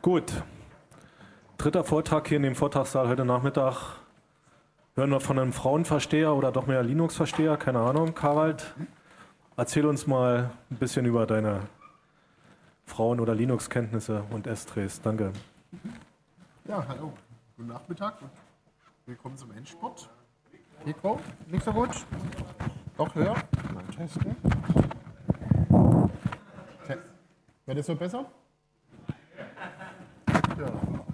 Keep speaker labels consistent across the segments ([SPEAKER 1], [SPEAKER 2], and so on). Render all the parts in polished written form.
[SPEAKER 1] Gut, dritter Vortrag hier in dem Vortragssaal heute Nachmittag. Hören wir von einem Frauenversteher oder doch mehr Linux-Versteher, keine Ahnung. Harald, erzähl uns mal ein bisschen über deine Frauen- oder Linux-Kenntnisse und S-Trace. Danke.
[SPEAKER 2] Ja, hallo. Guten Nachmittag und willkommen zum Endspurt. Mikro, nicht so gut. Doch höher. Mal testen. Wäre das so besser? Ja.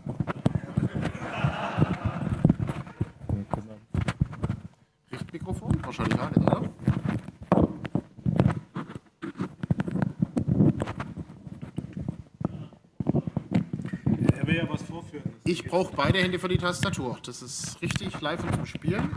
[SPEAKER 2] Richtmikrofon? Wahrscheinlich auch nicht, oder?
[SPEAKER 1] Er will ja was vorführen.
[SPEAKER 2] Ich brauche beide Hände für die Tastatur. Das ist richtig live und zum Spielen.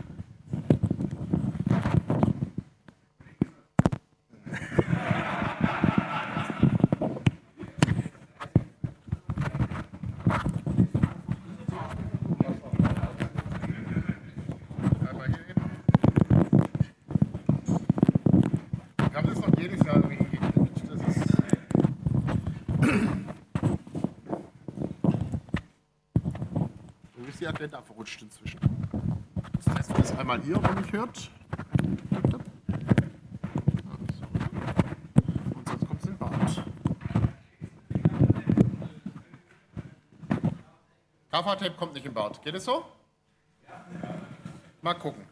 [SPEAKER 2] Einmal hier hin. Wir haben das noch jedes Jahr irgendwie hingekriegt. Das ist Wo ist die Agenda verrutscht inzwischen? Das heißt, das einmal hier, wenn mich hört. Und sonst kommt es in Bad. KV-Tape kommt nicht im Bad. Geht es so? Mal gucken.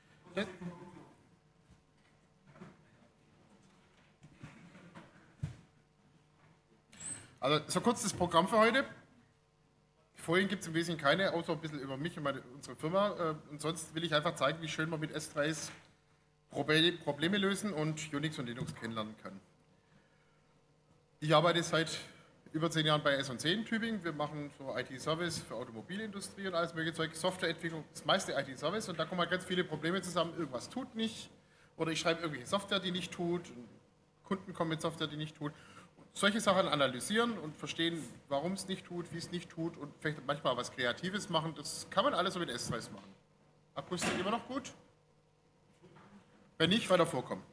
[SPEAKER 2] Also so kurz das Programm für heute. Folien gibt es im Wesentlichen keine, außer ein bisschen über mich und unsere Firma. Und sonst will ich einfach zeigen, wie schön man mit S3s Probleme lösen und Unix und Linux kennenlernen kann. Ich arbeite seit über 10 Jahren bei S&C in Tübingen. Wir machen so IT-Service für Automobilindustrie und alles mögliche Zeug, Softwareentwicklung, das meiste IT-Service. Und da kommen halt ganz viele Probleme zusammen. Irgendwas tut nicht oder ich schreibe irgendwelche Software, die nicht tut. Und Kunden kommen mit Software, die nicht tut. Solche Sachen analysieren und verstehen, warum es nicht tut, wie es nicht tut und vielleicht manchmal was Kreatives machen, das kann man alles so mit S3s machen. Akustik immer noch gut? Wenn nicht, weiter vorkommen.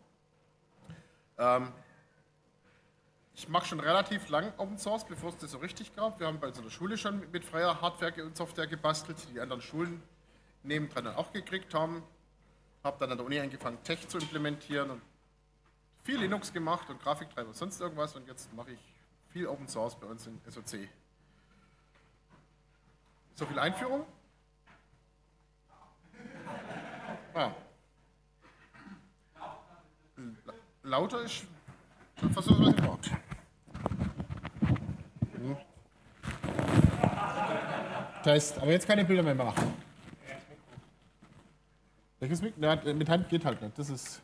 [SPEAKER 2] Ich mache schon relativ lang Open Source, bevor es das so richtig gab. Wir haben bei uns in der Schule schon mit freier Hardware und Software gebastelt, die anderen Schulen nebendran dann auch gekriegt haben. Habe dann an der Uni angefangen, Tech zu implementieren und viel Linux gemacht und Grafiktreiber und sonst irgendwas und jetzt mache ich viel Open Source bei uns in SOC. So viel Einführung. Ah. Lauter ist fast so was im Wort. Test, aber jetzt keine Bilder mehr machen. Welches Mikro? Ja, mit Hand geht halt nicht. Das ist.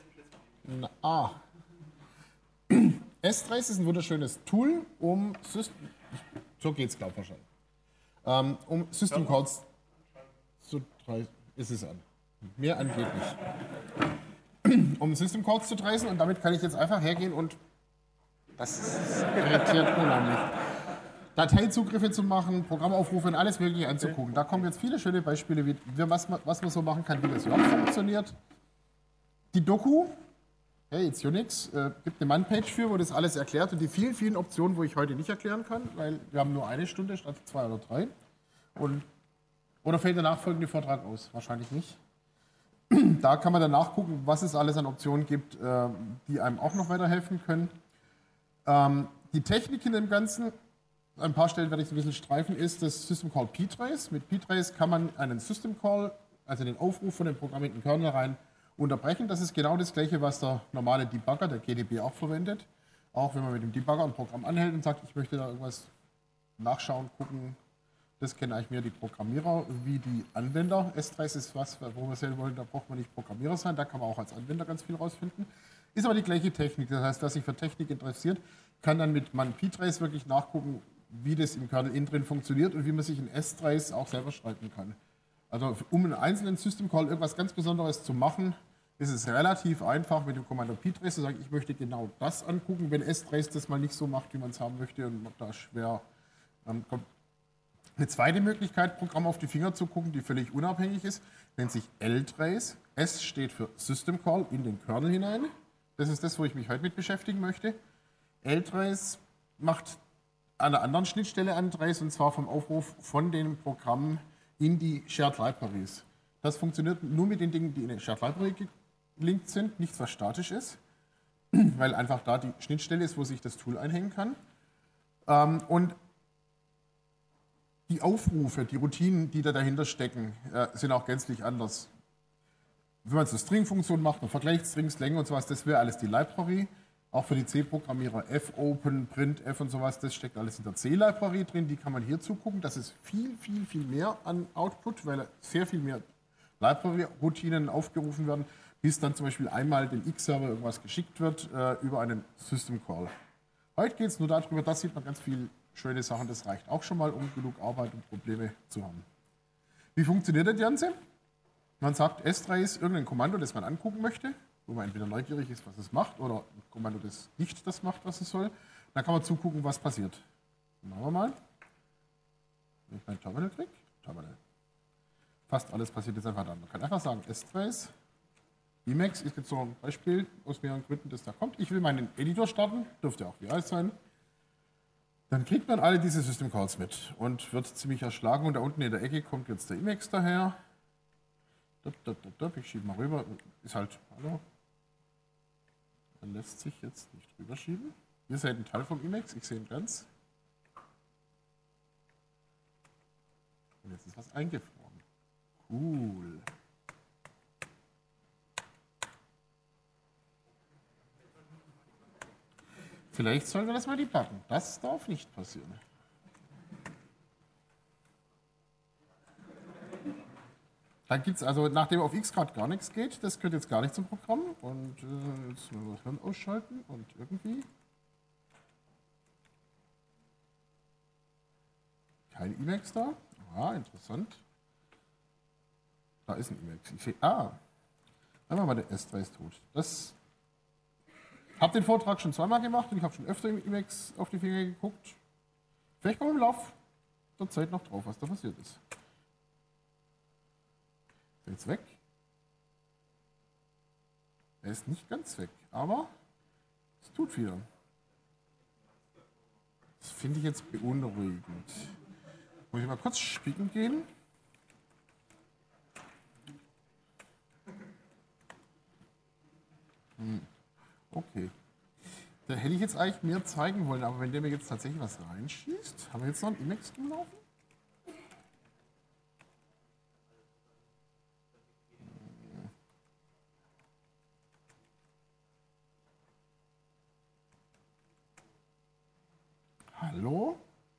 [SPEAKER 2] S3 ist ein wunderschönes Tool, um System. So geht's, glaube ich, wahrscheinlich. Um System Calls zu traisen. Ist es an. Mehr an geht nicht. Um System Calls zu traisen und damit kann ich jetzt einfach hergehen und. Das irritiert unheimlich. Dateizugriffe zu machen, Programmaufrufe und alles Mögliche anzugucken. Da kommen jetzt viele schöne Beispiele, was man so machen kann, wie das überhaupt funktioniert. Die Doku. Hey, it's Unix. Gibt eine Man-Page für, wo das alles erklärt und die vielen, vielen Optionen, wo ich heute nicht erklären kann, weil wir haben nur eine Stunde statt 2 oder 3. Oder fällt der nachfolgende Vortrag aus? Wahrscheinlich nicht. Da kann man dann nachgucken, was es alles an Optionen gibt, die einem auch noch weiterhelfen können. Die Technik in dem Ganzen, an ein paar Stellen werde ich es ein bisschen streifen, ist das System Call ptrace. Mit ptrace kann man einen System Call, also den Aufruf von dem Programm in den Kernel rein, unterbrechen. Das ist genau das Gleiche, was der normale Debugger, der GDB, auch verwendet. Auch wenn man mit dem Debugger ein Programm anhält und sagt, ich möchte da irgendwas nachschauen, gucken, das kennen eigentlich mehr die Programmierer wie die Anwender. S3 ist was, wo wir sehen wollen, da braucht man nicht Programmierer sein, da kann man auch als Anwender ganz viel rausfinden. Ist aber die gleiche Technik, das heißt, wer sich für Technik interessiert, kann dann mit man-ptrace wirklich nachgucken, wie das im Kernel innen drin funktioniert und wie man sich in S3s auch selber schreiben kann. Also um einen einzelnen System Call irgendwas ganz Besonderes zu machen, ist es relativ einfach mit dem Kommando ptrace zu sagen, ich möchte genau das angucken, wenn S3 das mal nicht so macht, wie man es haben möchte und da schwer kommt. Eine zweite Möglichkeit, Programm auf die Finger zu gucken, die völlig unabhängig ist, nennt sich ltrace. S steht für System Call in den Kernel hinein. Das ist das, wo ich mich heute mit beschäftigen möchte. ltrace macht an einer anderen Schnittstelle andrehst, und zwar vom Aufruf von dem Programm in die Shared Libraries. Das funktioniert nur mit den Dingen, die in der Shared Library gelinkt sind, nichts, was statisch ist, weil einfach da die Schnittstelle ist, wo sich das Tool einhängen kann. Und die Aufrufe, die Routinen, die da dahinter stecken, sind auch gänzlich anders. Wenn man so String-Funktionen macht, man vergleicht Strings, Längen und sowas, das wäre alles die Library. Auch für die C-Programmierer fopen, printf und sowas, das steckt alles in der C-Library drin. Die kann man hier zugucken. Das ist viel, viel, viel mehr an Output, weil sehr viel mehr Library-Routinen aufgerufen werden, bis dann zum Beispiel einmal dem X-Server irgendwas geschickt wird über einen System-Call. Heute geht es nur darüber, da sieht man ganz viele schöne Sachen. Das reicht auch schon mal, um genug Arbeit und Probleme zu haben. Wie funktioniert das Ganze? Man sagt, S3 ist irgendein Kommando, das man angucken möchte, wo man entweder neugierig ist, was es macht, oder ein Kommando, das nicht das macht, was es soll. Dann kann man zugucken, was passiert. Machen wir mal. Wenn ich mein Terminal kriege, Terminal. Fast alles passiert jetzt einfach dann. Man kann einfach sagen, S3 Emacs ist jetzt so ein Beispiel aus mehreren Gründen, das da kommt. Ich will meinen Editor starten, dürfte auch VI sein. Dann kriegt man alle diese System Calls mit und wird ziemlich erschlagen. Und da unten in der Ecke kommt jetzt der Emacs daher. Ich schiebe mal rüber. Ist halt, hallo. Er lässt sich jetzt nicht rüberschieben. Ihr seid ein Teil vom Emacs, ich sehe ihn ganz. Und jetzt ist was eingefroren. Cool. Vielleicht sollen wir das mal debuggen. Das darf nicht passieren. Dann gibt es also, nachdem auf X gerade gar nichts geht, das gehört jetzt gar nicht zum Programm. Und jetzt müssen wir das Hirn ausschalten und irgendwie. Kein Emacs da. Ah, interessant. Da ist ein Emacs. Ich sehe, einfach mal der S3 ist tot. Das habe den Vortrag schon zweimal gemacht und ich habe schon öfter im Emacs auf die Finger geguckt. Vielleicht kommen wir im Laufe der Zeit noch drauf, was da passiert ist. Ist er jetzt weg? Er ist nicht ganz weg, aber es tut wieder. Das finde ich jetzt beunruhigend. Muss ich mal kurz spicken gehen? Okay. Da hätte ich jetzt eigentlich mehr zeigen wollen, aber wenn der mir jetzt tatsächlich was reinschießt, haben wir jetzt noch ein Emacs rumlaufen? Hallo?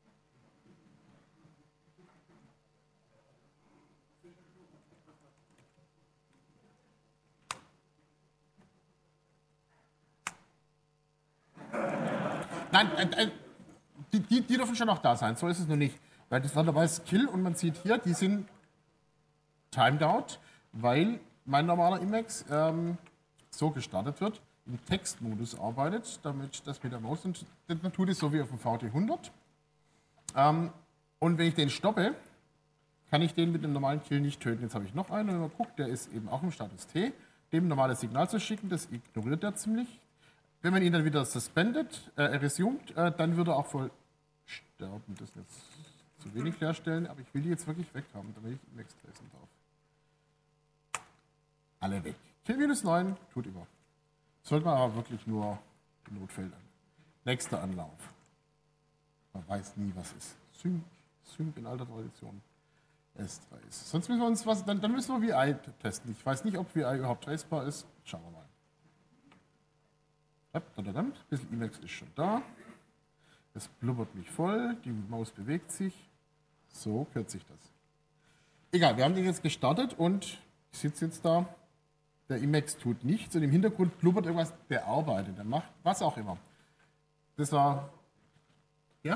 [SPEAKER 2] Nein, die dürfen schon noch da sein, so ist es noch nicht. Weil das war dabei Skill und man sieht hier, die sind timed out, weil mein normaler Emacs so gestartet wird, im Textmodus arbeitet, damit das mit der Maus und dann tut es so wie auf dem VT100. Und wenn ich den stoppe, kann ich den mit dem normalen Kill nicht töten. Jetzt habe ich noch einen, und wenn man guckt, der ist eben auch im Status T, dem ein normales Signal zu schicken, das ignoriert er ziemlich. Wenn man ihn dann wieder suspendet, resumed, dann wird er auch voll sterben. Das ist jetzt zu wenig herstellen, aber ich will die jetzt wirklich weg haben, damit ich Emacs lesen darf. Alle weg. Kill -9, tut immer. Sollte man aber wirklich nur in Notfällen. Nächster Anlauf. Man weiß nie, was ist. Sync in alter Tradition. S3 ist. Sonst müssen wir uns was, dann müssen wir VI testen. Ich weiß nicht, ob VI überhaupt tracebar ist. Schauen wir mal. Ein bisschen Emacs ist schon da. Es blubbert mich voll. Die Maus bewegt sich. So hört sich das. Egal, wir haben den jetzt gestartet und ich sitze jetzt da. Der Emacs tut nichts und im Hintergrund blubbert irgendwas. Der arbeitet, der macht was auch immer. Das war. Ja?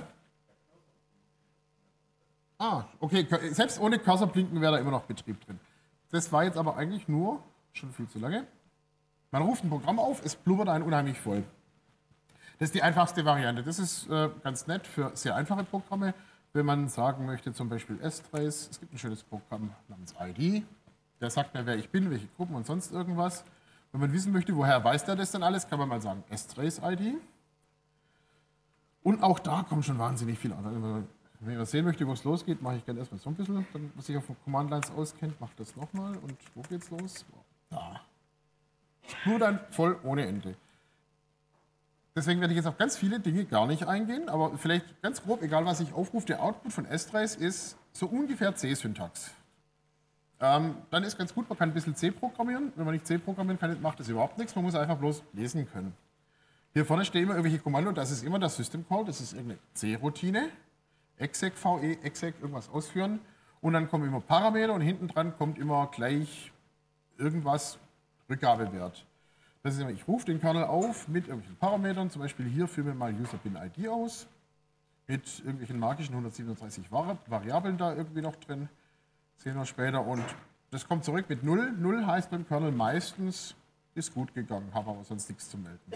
[SPEAKER 2] Okay. Selbst ohne Cursor blinken wäre da immer noch Betrieb drin. Das war jetzt aber eigentlich nur schon viel zu lange. Man ruft ein Programm auf, es blubbert einen unheimlich voll. Das ist die einfachste Variante. Das ist ganz nett für sehr einfache Programme. Wenn man sagen möchte, zum Beispiel S-Trace, es gibt ein schönes Programm namens ID, der sagt mir, wer ich bin, welche Gruppen und sonst irgendwas. Wenn man wissen möchte, woher weiß der das denn alles, kann man mal sagen S-Trace ID. Und auch da kommt schon wahnsinnig viel an. Wenn man sehen möchte, wo es losgeht, mache ich gerne erstmal so ein bisschen. Dann, was sich auf Command Lines auskennt, macht das nochmal. Und wo geht's los? Da. Nur dann voll ohne Ende. Deswegen werde ich jetzt auf ganz viele Dinge gar nicht eingehen, aber vielleicht ganz grob, egal was ich aufrufe, der Output von S-Trace ist so ungefähr C-Syntax. Dann ist ganz gut, man kann ein bisschen C programmieren. Wenn man nicht C programmieren kann, macht das überhaupt nichts. Man muss einfach bloß lesen können. Hier vorne stehen immer irgendwelche Kommando, das ist immer das System Call, das ist irgendeine C-Routine. exec, VE, exec, irgendwas ausführen. Und dann kommen immer Parameter und hinten dran kommt immer gleich irgendwas Rückgabewert. Das ist immer, ich rufe den Kernel auf mit irgendwelchen Parametern, zum Beispiel hier führen wir mal User-Bin-ID aus, mit irgendwelchen magischen 137 Variablen da irgendwie noch drin, sehen wir später. Und das kommt zurück mit 0. 0 heißt beim Kernel meistens, ist gut gegangen, habe aber sonst nichts zu melden.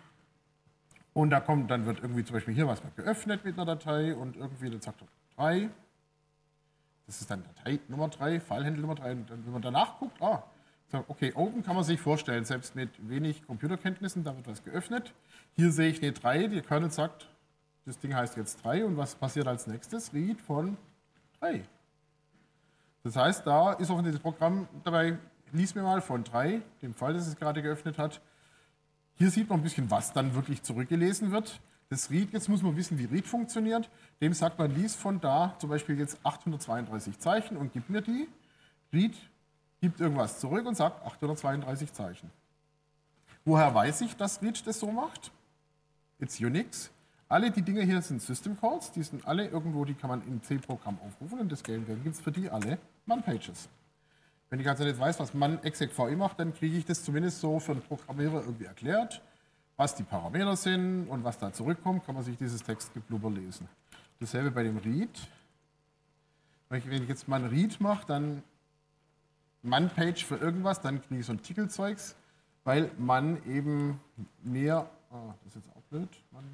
[SPEAKER 2] Und dann wird irgendwie zum Beispiel hier was geöffnet mit einer Datei und irgendwie dann sagt er 3. Das ist dann Datei Nummer 3, Fallhandle Nummer 3. Und dann, wenn man danach guckt, okay, Open kann man sich vorstellen, selbst mit wenig Computerkenntnissen, da wird was geöffnet. Hier sehe ich eine 3, der Kernel sagt, das Ding heißt jetzt 3 und was passiert als nächstes? Read von 3. Das heißt, da ist auch dieses Programm dabei, lies mir mal von 3, dem Fall, das es gerade geöffnet hat. Hier sieht man ein bisschen, was dann wirklich zurückgelesen wird. Das Read, jetzt muss man wissen, wie Read funktioniert. Dem sagt man, lies von da zum Beispiel jetzt 832 Zeichen und gib mir die. Read gibt irgendwas zurück und sagt 832 Zeichen. Woher weiß ich, dass Read das so macht? It's Unix. Alle die Dinge hier sind System Calls, die sind alle irgendwo, die kann man im C-Programm aufrufen und deswegen gibt es für die alle Man-Pages. Wenn ich also nicht weiß, was man exec-ve macht, dann kriege ich das zumindest so für einen Programmierer irgendwie erklärt, was die Parameter sind und was da zurückkommt, kann man sich dieses Textgeblubber lesen. Dasselbe bei dem Read. Wenn ich jetzt mal ein Read mache, dann Man-Page für irgendwas, dann kriege ich so ein Titelzeugs, weil man eben mehr, das ist jetzt auch blöd,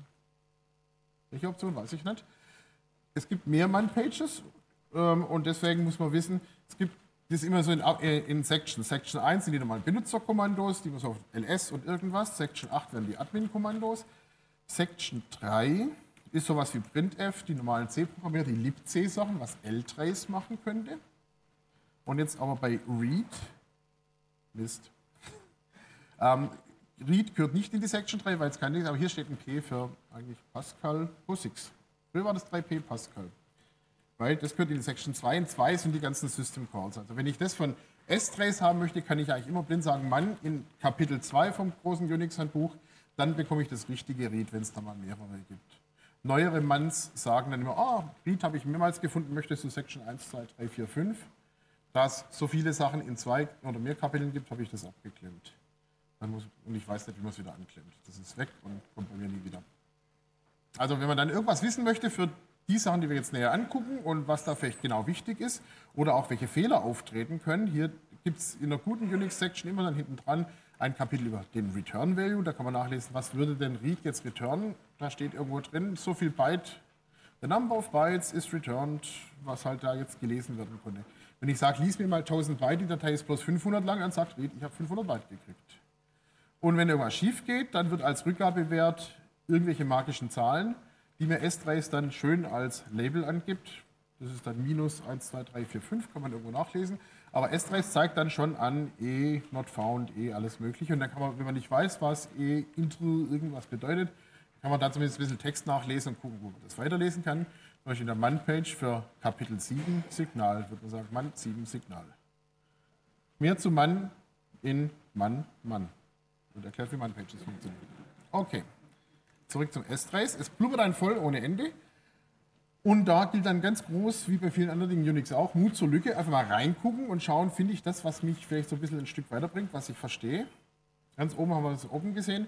[SPEAKER 2] welche Option, weiß ich nicht. Es gibt mehr Man-Pages und deswegen muss man wissen, es gibt das ist immer so in Section. Section 1 sind die normalen Benutzerkommandos, die muss auf ls und irgendwas. Section 8 werden die Admin-Kommandos. Section 3 ist sowas wie printf, die normalen C-Programmierer, die libc-Sachen, was ltrace machen könnte. Und jetzt aber bei read, Mist. Read gehört nicht in die Section 3, weil es kein Ding ist, aber hier steht ein P für eigentlich Pascal POSIX. Früher war das 3P Pascal. Weil das gehört in die Section 2 und 2 sind die ganzen System Calls. Also wenn ich das von S-Trace haben möchte, kann ich eigentlich immer blind sagen, Mann, in Kapitel 2 vom großen Unix-Handbuch, dann bekomme ich das richtige Read, wenn es da mal mehrere gibt. Neuere Manns sagen dann immer, Read habe ich mehrmals gefunden, möchtest du Section 1, 2, 3, 4, 5. Da es so viele Sachen in 2 oder mehr Kapiteln gibt, habe ich das abgeklemmt. Und ich weiß nicht, wie man es wieder anklemmt. Das ist weg und kommt bei mir nie wieder. Also wenn man dann irgendwas wissen möchte für die Sachen, die wir jetzt näher angucken und was da vielleicht genau wichtig ist oder auch welche Fehler auftreten können. Hier gibt es in einer guten Unix-Section immer dann hinten dran ein Kapitel über den Return Value. Da kann man nachlesen, was würde denn Read jetzt returnen. Da steht irgendwo drin, so viel Byte, the number of bytes is returned, was halt da jetzt gelesen werden konnte. Wenn ich sage, lies mir mal 1000 Byte, die Datei ist bloß 500 lang, dann sagt Read, ich habe 500 Byte gekriegt. Und wenn irgendwas schief geht, dann wird als Rückgabewert irgendwelche magischen Zahlen, die mir S-Trace dann schön als Label angibt. Das ist dann minus 1, 2, 3, 4, 5, kann man irgendwo nachlesen. Aber S-Trace zeigt dann schon an, not found, alles mögliche. Und dann kann man, wenn man nicht weiß, was intro irgendwas bedeutet, kann man da zumindest ein bisschen Text nachlesen und gucken, wo man das weiterlesen kann. Zum Beispiel in der Man-Page für Kapitel 7 Signal, würde man sagen, Man 7 Signal. Mehr zu Man in Man. Und erklärt, wie Man-Pages funktionieren. Okay. Zurück zum S-Trace. Es blubbert dann voll ohne Ende. Und da gilt dann ganz groß, wie bei vielen anderen Dingen Unix auch, Mut zur Lücke. Einfach mal reingucken und schauen, finde ich das, was mich vielleicht so ein bisschen ein Stück weiterbringt, was ich verstehe. Ganz oben haben wir das oben gesehen.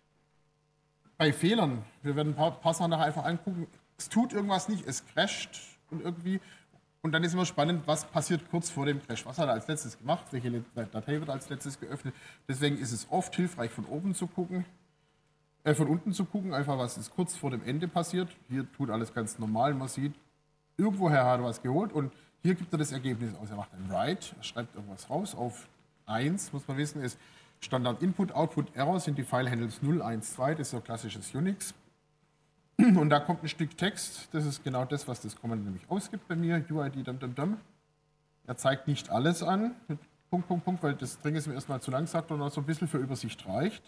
[SPEAKER 2] Bei Fehlern, wir werden ein paar Sachen nachher einfach angucken, es tut irgendwas nicht, es crasht und irgendwie. Und dann ist immer spannend, was passiert kurz vor dem Crash. Was hat er als letztes gemacht? Welche Datei wird als letztes geöffnet? Deswegen ist es oft hilfreich, von oben zu gucken. Von unten zu gucken, einfach was ist kurz vor dem Ende passiert. Hier tut alles ganz normal. Man sieht, irgendwoher hat er was geholt und hier gibt er das Ergebnis aus. Er macht ein Write, er schreibt irgendwas raus. Auf 1, muss man wissen, ist Standard Input, Output, Error sind die File-Handles 0, 1, 2. Das ist so klassisches Unix. Und da kommt ein Stück Text, das ist genau das, was das Kommando nämlich ausgibt bei mir, UID dum. Er zeigt nicht alles an, mit Punkt, weil das String ist mir erstmal zu lang gesagt und auch so ein bisschen für Übersicht reicht.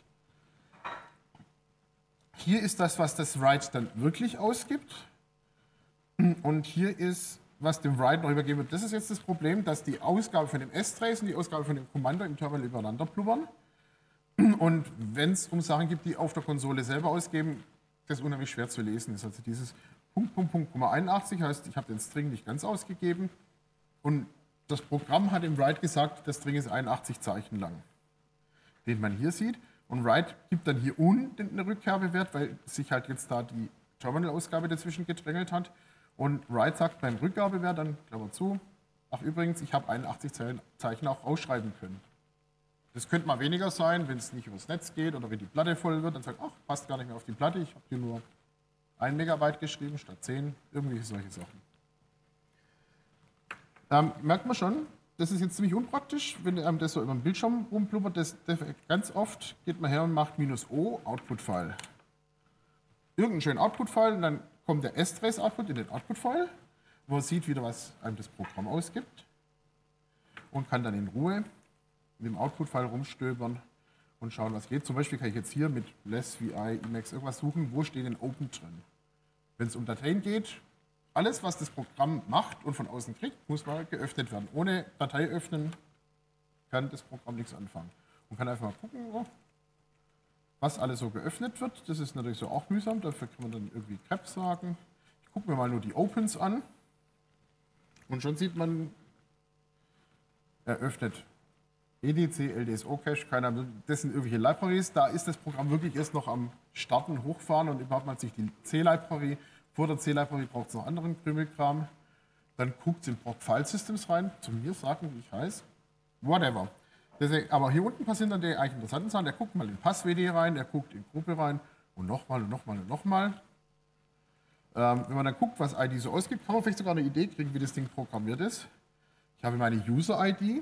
[SPEAKER 2] Hier ist das, was das Write dann wirklich ausgibt. Und hier ist, was dem Write noch übergeben wird. Das ist jetzt das Problem, dass die Ausgabe von dem S-Trace und die Ausgabe von dem Kommando im Terminal übereinander blubbern. Und wenn es um Sachen gibt, die auf der Konsole selber ausgeben, das unheimlich schwer zu lesen ist. Also dieses Punkt, 81 heißt, ich habe den String nicht ganz ausgegeben. Und das Programm hat im Write gesagt, der String ist 81 Zeichen lang, den man hier sieht. Und Write gibt dann hier unten einen Rückkehrwert, weil sich halt jetzt da die Terminal-Ausgabe dazwischen gedrängelt hat. Und Write sagt beim Rückgabewert dann, Klammer zu, ach übrigens, ich habe 81 Zeichen auch ausschreiben können. Das könnte mal weniger sein, wenn es nicht übers Netz geht oder wenn die Platte voll wird, dann sagt, ach, passt gar nicht mehr auf die Platte, ich habe hier nur 1 Megabyte geschrieben statt 10, irgendwie solche Sachen. Merkt man schon, das ist jetzt ziemlich unpraktisch, wenn einem das so über den Bildschirm rumblubbert. Das ganz oft geht man her und macht -O, Output-File. Irgendeinen schönen Output-File und dann kommt der S-Trace-Output in den Output-File, wo man sieht wieder, was einem das Programm ausgibt und kann dann in Ruhe in dem Output-File rumstöbern und schauen, was geht. Zum Beispiel kann ich jetzt hier mit less, vi, Emacs irgendwas suchen, wo steht denn Open drin. Wenn es um Dateien geht, alles, was das Programm macht und von außen kriegt, muss mal geöffnet werden. Ohne Datei öffnen kann das Programm nichts anfangen. Man kann einfach mal gucken, was alles so geöffnet wird. Das ist natürlich so auch mühsam, dafür kann man dann irgendwie grep sagen. Ich gucke mir mal nur die Opens an und schon sieht man, er öffnet EDC, LDSO-Cache, keine Ahnung, das sind irgendwelche Libraries. Da ist das Programm wirklich erst noch am Starten, Hochfahren und überhaupt mal sich die C-Library. Vor der C-Library braucht es noch anderen Krümelkram. Dann guckt es in Proc File Systems rein, zu mir sagen, wie ich heiße. Whatever. Deswegen, aber hier unten passieren dann die eigentlich interessanten Sachen. Der guckt mal in Pass-WD rein, der guckt in Gruppe rein und nochmal und nochmal und nochmal. Wenn man dann guckt, was ID so ausgibt, kann man vielleicht sogar eine Idee kriegen, wie das Ding programmiert ist. Ich habe meine User-ID.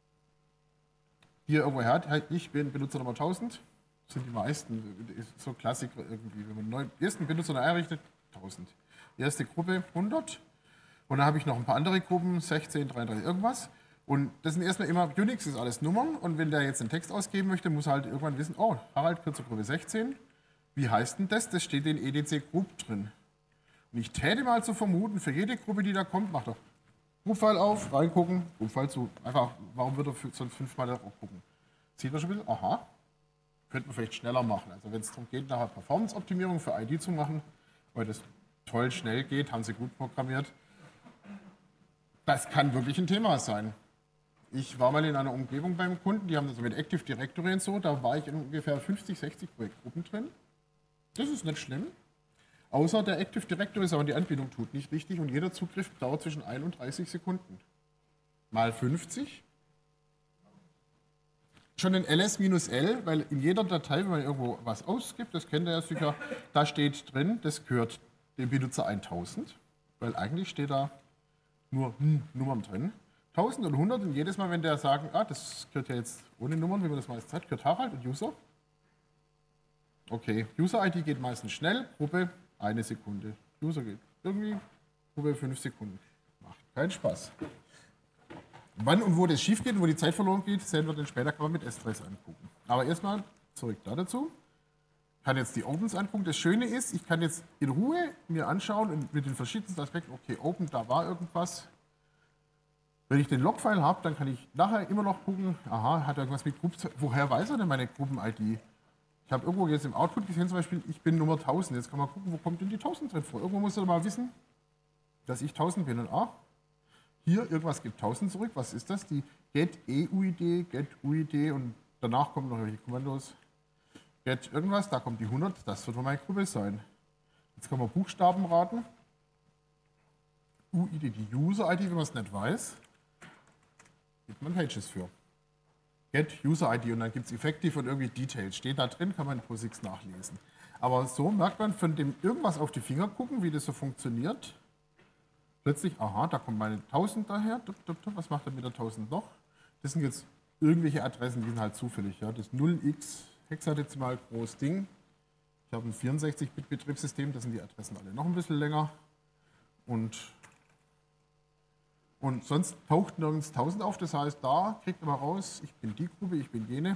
[SPEAKER 2] Hier irgendwo her, ich bin Benutzer Nummer 1000. Das sind die meisten, so Klassiker irgendwie. Wenn man den ersten Benutzer neu einrichtet, 1000. Erste Gruppe 100. Und dann habe ich noch ein paar andere Gruppen, 16, 33, irgendwas. Und das sind erstmal immer, Unix ist alles Nummern. Und wenn der jetzt einen Text ausgeben möchte, muss er halt irgendwann wissen, oh, Harald, Kürzer Gruppe 16. Wie heißt denn das? Das steht in EDC Group drin. Und ich täte mal zu vermuten, für jede Gruppe, die da kommt, macht er Group-File auf, reingucken, Group-File zu. Einfach, warum würde er sonst 5-mal da drauf gucken? Sieht man schon ein bisschen, aha, könnte man vielleicht schneller machen. Also wenn es darum geht, nachher Performance-Optimierung für ID zu machen, weil das toll schnell geht, haben sie gut programmiert. Das kann wirklich ein Thema sein. Ich war mal in einer Umgebung beim Kunden, die haben das so mit Active Directory und so, da war ich in ungefähr 50, 60 Projektgruppen drin. Das ist nicht schlimm. Außer der Active Directory ist aber die Anbindung tut nicht richtig und jeder Zugriff dauert zwischen 1 und 30 Sekunden. Mal 50. Schon ein ls-l, weil in jeder Datei, wenn man irgendwo was ausgibt, das kennt ihr ja sicher, da steht drin, das gehört dem Benutzer 1000, weil eigentlich steht da nur Nummern drin. 1000 und 100 und jedes Mal, wenn der sagen, das gehört ja jetzt ohne Nummern, wie man das meistens hat, gehört Harald und User. Okay, User-ID geht meistens schnell, Gruppe 1 Sekunde. User geht irgendwie, Gruppe 5 Sekunden. Macht keinen Spaß. Wann und wo das schief geht und wo die Zeit verloren geht, sehen wir dann später, kann man mit S-Trace angucken. Aber erstmal zurück dazu. Ich kann jetzt die Opens angucken. Das Schöne ist, ich kann jetzt in Ruhe mir anschauen und mit den verschiedensten Aspekten, okay, Open, da war irgendwas. Wenn ich den Logfile habe, dann kann ich nachher immer noch gucken, aha, hat er irgendwas mit Gruppen, woher weiß er denn meine Gruppen-ID? Ich habe irgendwo jetzt im Output gesehen, zum Beispiel, ich bin Nummer 1000. Jetzt kann man gucken, wo kommt denn die 1000 drin vor? Irgendwo muss er mal wissen, dass ich 1000 bin. Und hier irgendwas gibt 1000 zurück. Was ist das? Die get EUID, get UID und danach kommen noch welche Kommandos. Get irgendwas, da kommt die 100, das wird wohl meine Gruppe sein. Jetzt kann man Buchstaben raten. UID, die User-ID, wenn man es nicht weiß, gibt man Pages für. Get User-ID und dann gibt es Effective und irgendwie Details. Steht da drin, kann man in POSIX nachlesen. Aber so merkt man von dem irgendwas auf die Finger gucken, wie das so funktioniert. Plötzlich, aha, da kommt meine 1000 daher. Was macht er mit der 1000 noch? Das sind jetzt irgendwelche Adressen, die sind halt zufällig. Ja. Das 0x hexadezimal groß Ding Ich habe ein 64-Bit-Betriebssystem, da sind die Adressen alle noch ein bisschen länger. Und sonst taucht nirgends 1000 auf, das heißt, da kriegt man raus, ich bin die Gruppe, ich bin jene.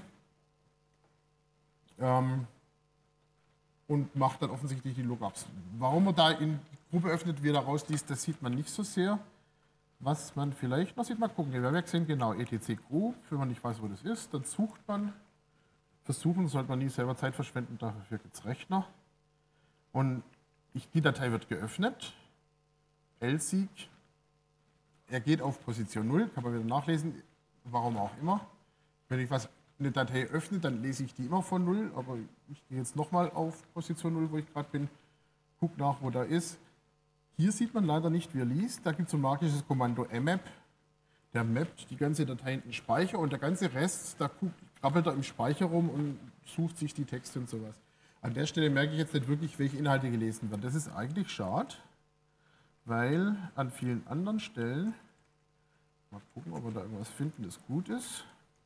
[SPEAKER 2] Und macht dann offensichtlich die Lookups. Warum man da in die Gruppe öffnet, wie er da rausliest, das sieht man nicht so sehr. Was man vielleicht noch sieht, mal gucken. Wir haben ja gesehen, genau, etc Group, wenn man nicht weiß, wo das ist, dann sucht man. Versuchen sollte man nie selber Zeit verschwenden, dafür gibt es Rechner. Und die Datei wird geöffnet. lseek. Er geht auf Position 0, kann man wieder nachlesen, warum auch immer. Wenn ich eine Datei öffne, dann lese ich die immer von 0, aber ich gehe jetzt nochmal auf Position 0, wo ich gerade bin, gucke nach, wo da ist. Hier sieht man leider nicht, wie er liest. Da gibt es ein magisches Kommando mmap. Der mappt die ganze Datei in den Speicher und der ganze Rest, da krabbelt er im Speicher rum und sucht sich die Texte und sowas. An der Stelle merke ich jetzt nicht wirklich, welche Inhalte gelesen werden. Das ist eigentlich schade, weil an vielen anderen Stellen, mal gucken, ob wir da irgendwas finden, das gut ist.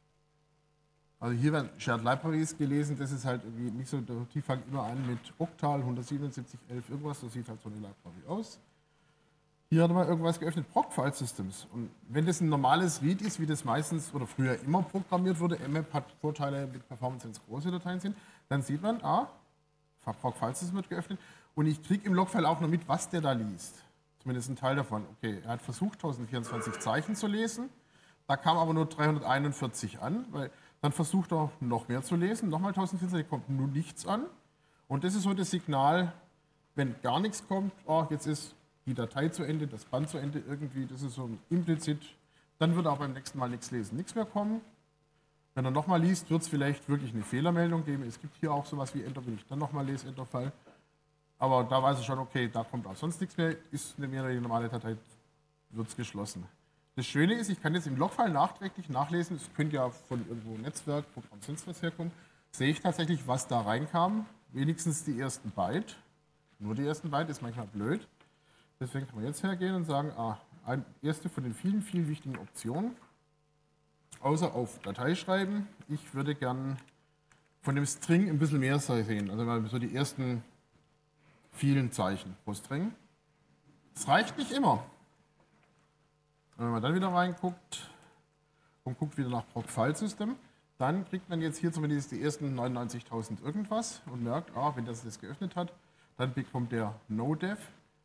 [SPEAKER 2] Also hier werden Shared Libraries gelesen, das ist halt irgendwie nicht so, die fangen immer an mit Octal 17711 irgendwas, so sieht halt so eine Library aus. Hier hat man irgendwas geöffnet, Proc-File Systems. Und wenn das ein normales Read ist, wie das meistens oder früher immer programmiert wurde, mmap hat Vorteile mit Performance, wenn es große Dateien sind, dann sieht man, Proc-File System wird geöffnet und ich kriege im Logfile auch noch mit, was der da liest. Zumindest ein Teil davon. Okay, er hat versucht, 1024 Zeichen zu lesen, da kam aber nur 341 an, weil dann versucht er noch mehr zu lesen, nochmal 1024, kommt nur nichts an. Und das ist so das Signal, wenn gar nichts kommt, jetzt ist die Datei zu Ende, das Band zu Ende irgendwie, das ist so implizit, dann wird auch beim nächsten Mal nichts lesen, nichts mehr kommen. Wenn er nochmal liest, wird es vielleicht wirklich eine Fehlermeldung geben. Es gibt hier auch sowas wie Enter, wenn ich dann nochmal lese, Enterfall. Aber da weiß ich schon, okay, da kommt auch sonst nichts mehr, ist eine mehr normale Datei, wird es geschlossen. Das Schöne ist, ich kann jetzt im Logfile nachträglich nachlesen, es könnte ja von irgendwo Netzwerk, Programm, sonst was herkommen, sehe ich tatsächlich, was da reinkam, wenigstens die ersten Byte. Nur die ersten Byte ist manchmal blöd. Deswegen kann man jetzt hergehen und sagen, eine erste von den vielen, vielen wichtigen Optionen, außer auf Datei schreiben, ich würde gern von dem String ein bisschen mehr sehen, also mal so die ersten vielen Zeichen pro String. Das reicht nicht immer. Wenn man dann wieder reinguckt und guckt wieder nach Proc-File System, dann kriegt man jetzt hier zumindest die ersten 99.000 irgendwas und merkt, wenn das geöffnet hat, dann bekommt der NoDev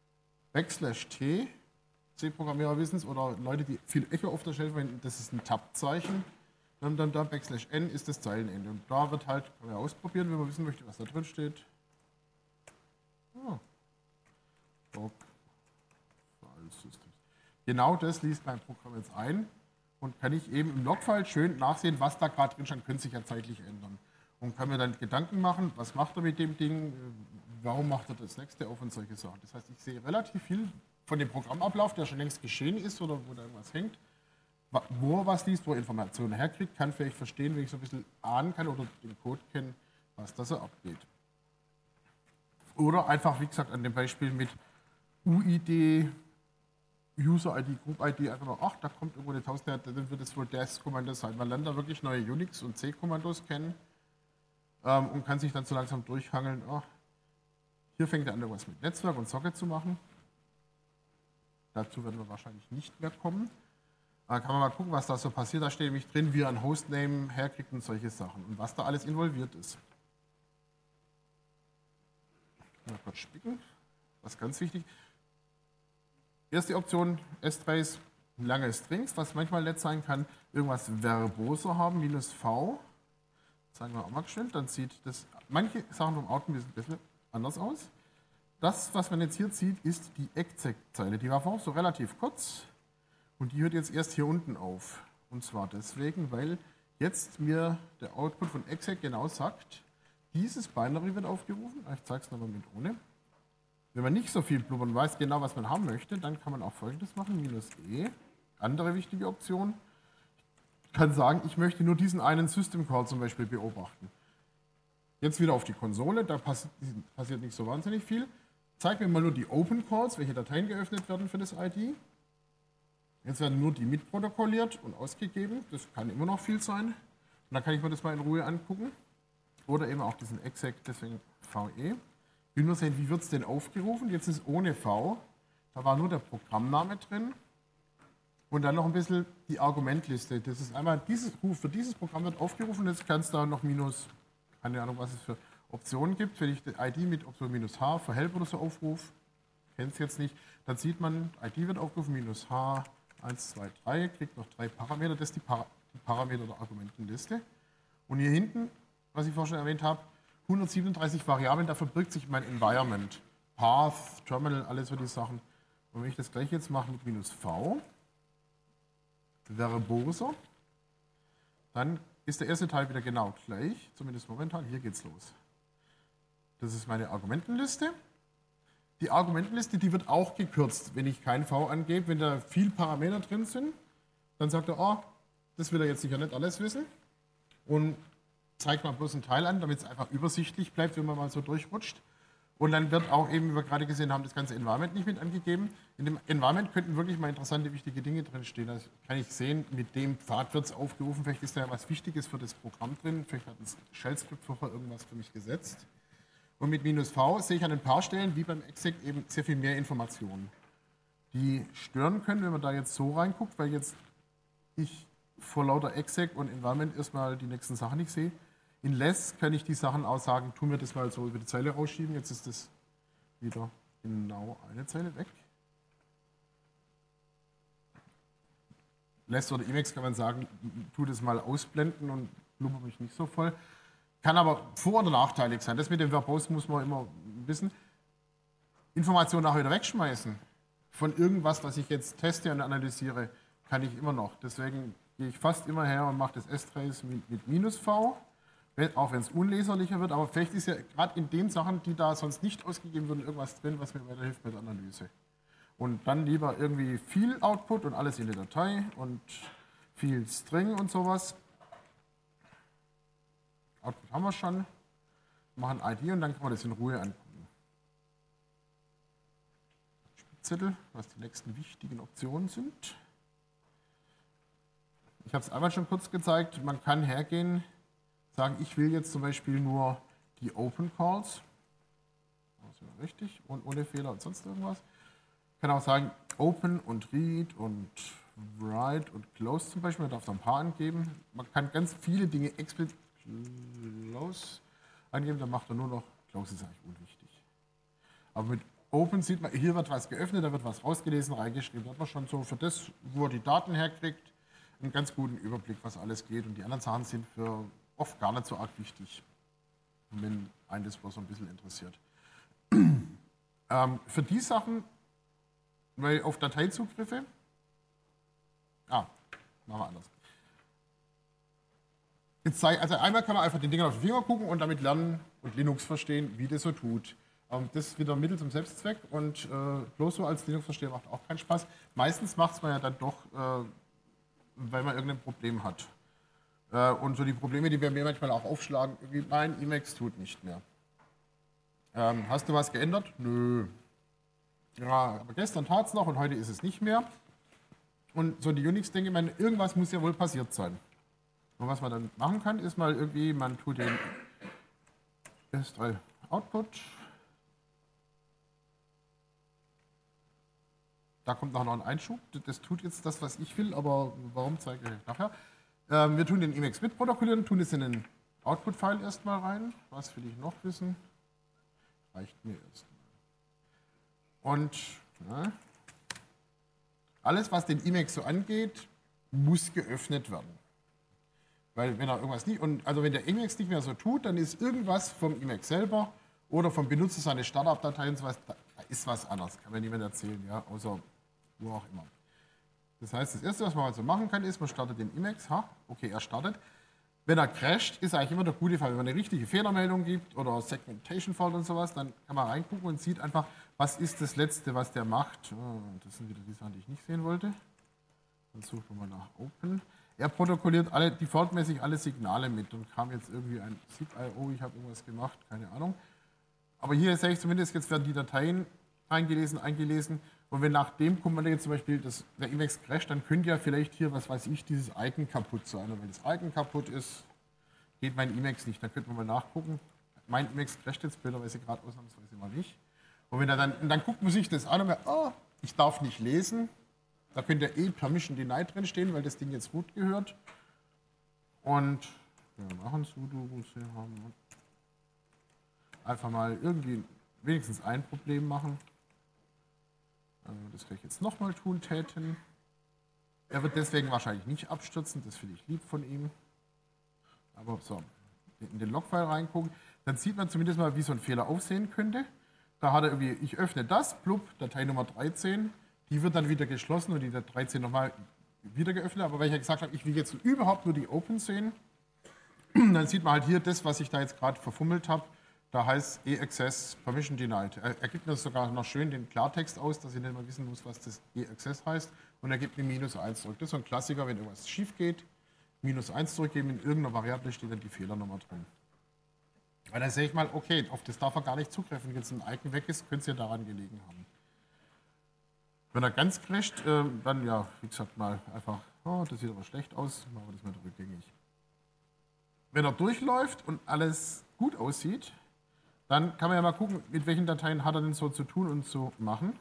[SPEAKER 2] /t, C-Programmierer wissen es, oder Leute, die viel Echo auf der Stelle verwenden, das ist ein Tab-Zeichen. Dann /n ist das Zeilenende. Und da wird halt, kann man ausprobieren, wenn man wissen möchte, was da drin steht. Genau das liest mein Programm jetzt ein und kann ich eben im Logfile schön nachsehen, was da gerade drin stand, könnte sich ja zeitlich ändern. Und kann mir dann Gedanken machen, was macht er mit dem Ding, warum macht er das nächste auf und solche Sachen. Das heißt, ich sehe relativ viel von dem Programmablauf, der schon längst geschehen ist oder wo da irgendwas hängt, wo er was liest, wo er Informationen herkriegt, kann vielleicht verstehen, wenn ich so ein bisschen ahnen kann oder den Code kenne, was da so abgeht. Oder einfach, wie gesagt, an dem Beispiel mit UID, User-ID, Group-ID, einfach noch, da kommt irgendwo eine 1000, dann wird es wohl das Kommando sein. Man lernt da wirklich neue Unix- und C-Kommandos kennen und kann sich dann so langsam durchhangeln. Hier fängt er an, irgendwas mit Netzwerk und Socket zu machen. Dazu werden wir wahrscheinlich nicht mehr kommen. Da kann man mal gucken, was da so passiert. Da steht nämlich drin, wie er ein Hostname herkriegt und solche Sachen und was da alles involviert ist. Mal kurz spicken. Das ist ganz wichtig. Erste Option, S-Trace, lange Strings, was manchmal nett sein kann, irgendwas verboser haben, -v. Zeigen wir auch mal schön, dann sieht das, manche Sachen vom Output ein bisschen anders aus. Das, was man jetzt hier sieht, ist die exec-Zeile. Die war vorher so relativ kurz und die hört jetzt erst hier unten auf. Und zwar deswegen, weil jetzt mir der Output von exec genau sagt, dieses Binary wird aufgerufen. Ich zeige es nochmal mit ohne. Wenn man nicht so viel blubbert und weiß genau, was man haben möchte, dann kann man auch Folgendes machen, -e. Andere wichtige Option. Ich kann sagen, ich möchte nur diesen einen System Call zum Beispiel beobachten. Jetzt wieder auf die Konsole, da passiert nicht so wahnsinnig viel. Zeig mir mal nur die Open Calls, welche Dateien geöffnet werden für das ID. Jetzt werden nur die mitprotokolliert und ausgegeben. Das kann immer noch viel sein. Und dann kann ich mir das mal in Ruhe angucken. oder eben auch diesen exec, deswegen VE. Ich will nur sehen, wie wird es denn aufgerufen. Jetzt ist ohne V, da war nur der Programmname drin und dann noch ein bisschen die Argumentliste. Das ist einmal, für dieses Programm wird aufgerufen, jetzt kannst du da noch minus, keine Ahnung, was es für Optionen gibt. Wenn ich die ID mit Option minus H für Help oder so aufrufe, kennt es jetzt nicht, dann sieht man, ID wird aufgerufen, minus H, 1, 2, 3, kriegt noch 3 Parameter, das ist die Parameter der Argumentenliste. Und hier hinten, was ich vorhin schon erwähnt habe, 137 Variablen, da verbirgt sich mein Environment. Path, Terminal, alles so die Sachen. Und wenn ich das gleiche jetzt mache mit minus V, Verboser, dann ist der erste Teil wieder genau gleich, zumindest momentan. Hier geht's los. Das ist meine Argumentenliste. Die Argumentenliste, die wird auch gekürzt, wenn ich kein V angebe. Wenn da viel Parameter drin sind, dann sagt er, oh, das will er jetzt sicher nicht alles wissen. Und zeigt mal bloß einen Teil an, damit es einfach übersichtlich bleibt, wenn man mal so durchrutscht. Und dann wird auch eben, wie wir gerade gesehen haben, das ganze Environment nicht mit angegeben. In dem Environment könnten wirklich mal interessante, wichtige Dinge drinstehen. Also kann ich sehen, mit dem Pfad wird es aufgerufen. Vielleicht ist da ja was Wichtiges für das Programm drin. Vielleicht hat ein Shell-Skript vorher irgendwas für mich gesetzt. Und mit minus V sehe ich an ein paar Stellen, wie beim exec, eben sehr viel mehr Informationen, die stören können, wenn man da jetzt so reinguckt, weil jetzt ich vor lauter exec und Environment erstmal die nächsten Sachen nicht sehe. In less kann ich die Sachen auch sagen, tun wir das mal so über die Zeile rausschieben. Jetzt ist das wieder genau eine Zeile weg. Less oder Emacs kann man sagen, tu das mal ausblenden und blubber mich nicht so voll. Kann aber vor- oder nachteilig sein. Das mit dem Verbose muss man immer wissen. Informationen nachher wieder wegschmeißen von irgendwas, was ich jetzt teste und analysiere, kann ich immer noch. Deswegen gehe ich fast immer her und mache das S-Trace mit minus V, auch wenn es unleserlicher wird. Aber vielleicht ist ja gerade in den Sachen, die da sonst nicht ausgegeben wurden, irgendwas drin, was mir weiterhilft bei der Analyse. Und dann lieber irgendwie viel Output und alles in der Datei und viel String und sowas. Output haben wir schon, machen ID und dann kann man das in Ruhe angucken. Spickzettel, was die nächsten wichtigen Optionen sind. Ich habe es einmal schon kurz gezeigt, man kann hergehen, sagen, ich will jetzt zum Beispiel nur die Open Calls, das ist richtig, und ohne Fehler und sonst irgendwas. Ich kann auch sagen, Open und Read und Write und Close zum Beispiel, man darf da ein paar angeben. Man kann ganz viele Dinge explizit Close angeben, dann macht er nur noch, Close ist eigentlich unwichtig. Aber mit Open sieht man, hier wird was geöffnet, da wird was rausgelesen, reingeschrieben. Da hat man schon so für das, wo er die Daten herkriegt, einen ganz guten Überblick, was alles geht. Und die anderen Sachen sind für oft gar nicht so arg wichtig, wenn einen das bloß so ein bisschen interessiert. Für die Sachen, weil auf Dateizugriffe, machen wir anders. Jetzt also einmal kann man einfach den Dingern auf den Finger gucken und damit lernen und Linux verstehen, wie das so tut. Das ist wieder Mittel zum Selbstzweck und bloß so als Linux-Versteher macht auch keinen Spaß. Meistens macht es man ja dann doch, weil man irgendein Problem hat. Und so die Probleme, die wir mir manchmal auch aufschlagen, wie mein Emacs tut nicht mehr. Hast du was geändert? Nö. Ja, aber gestern tat es noch und heute ist es nicht mehr. Und so die Unix-Dinge, ich meine, irgendwas muss ja wohl passiert sein. Und was man dann machen kann, ist mal irgendwie, man tut den S3 Output. Da kommt noch ein Einschub. Das tut jetzt das, was ich will, aber warum, zeige ich euch nachher. Wir tun den Emacs mitprotokollieren, tun es in den Output-File erstmal rein. Was will ich noch wissen? Reicht mir erstmal. Und alles, was den Emacs so angeht, muss geöffnet werden. Weil wenn er irgendwas nicht, also wenn der Emacs nicht mehr so tut, dann ist irgendwas vom Emacs selber oder vom Benutzer seine Startup-Datei und sowas, da ist was anderes. Kann mir niemand erzählen, ja, außer wo auch immer. Das heißt, das Erste, was man also machen kann, ist, man startet den Emacs. Okay, er startet. Wenn er crasht, ist eigentlich immer der gute Fall. Wenn man eine richtige Fehlermeldung gibt oder Segmentation Fault und sowas, dann kann man reingucken und sieht einfach, was ist das Letzte, was der macht. Das sind wieder die Sachen, die ich nicht sehen wollte. Dann suchen wir mal nach Open. Er protokolliert defaultmäßig alle Signale mit und kam jetzt irgendwie ein SIG.io, ich habe irgendwas gemacht, keine Ahnung. Aber hier sehe ich zumindest, jetzt werden die Dateien eingelesen. Und wenn nach dem Kommando jetzt zum Beispiel der Emacs crasht, dann könnte ja vielleicht hier, was weiß ich, dieses Icon kaputt sein. Und wenn das Icon kaputt ist, geht mein Emacs nicht. Da könnte man mal nachgucken. Mein Emacs crasht jetzt blöderweise gerade ausnahmsweise mal nicht. Und wenn er dann guckt man sich das an und sagt, oh, ich darf nicht lesen. Da könnte Permission Denied drin stehen, weil das Ding jetzt root gehört. Und wir machen sudo haben. Einfach mal irgendwie wenigstens ein Problem machen. Das werde ich jetzt nochmal tun täten. Er wird deswegen wahrscheinlich nicht abstürzen, das finde ich lieb von ihm. Aber so, in den Logfile reingucken, dann sieht man zumindest mal, wie so ein Fehler aussehen könnte. Da hat er irgendwie, ich öffne das, blub, Datei Nummer 13, die wird dann wieder geschlossen und die Datei 13 nochmal wieder geöffnet. Aber weil ich ja gesagt habe, ich will jetzt überhaupt nur die Open sehen, dann sieht man halt hier das, was ich da jetzt gerade verfummelt habe. Da heißt E-Access Permission Denied. Er gibt mir sogar noch schön den Klartext aus, dass ich nicht mal wissen muss, was das E-Access heißt. Und er gibt mir -1 zurück. Das ist so ein Klassiker, wenn irgendwas schief geht. -1 zurückgeben, in irgendeiner Variable steht dann die Fehlernummer drin. Weil dann sehe ich mal, okay, auf das darf er gar nicht zugreifen. Wenn jetzt ein Icon weg ist, könnte es ja daran gelegen haben. Wenn er ganz crasht, dann ja, wie gesagt, mal einfach, oh, das sieht aber schlecht aus, machen wir das mal rückgängig. Wenn er durchläuft und alles gut aussieht, dann kann man ja mal gucken, mit welchen Dateien hat er denn so zu tun und zu machen.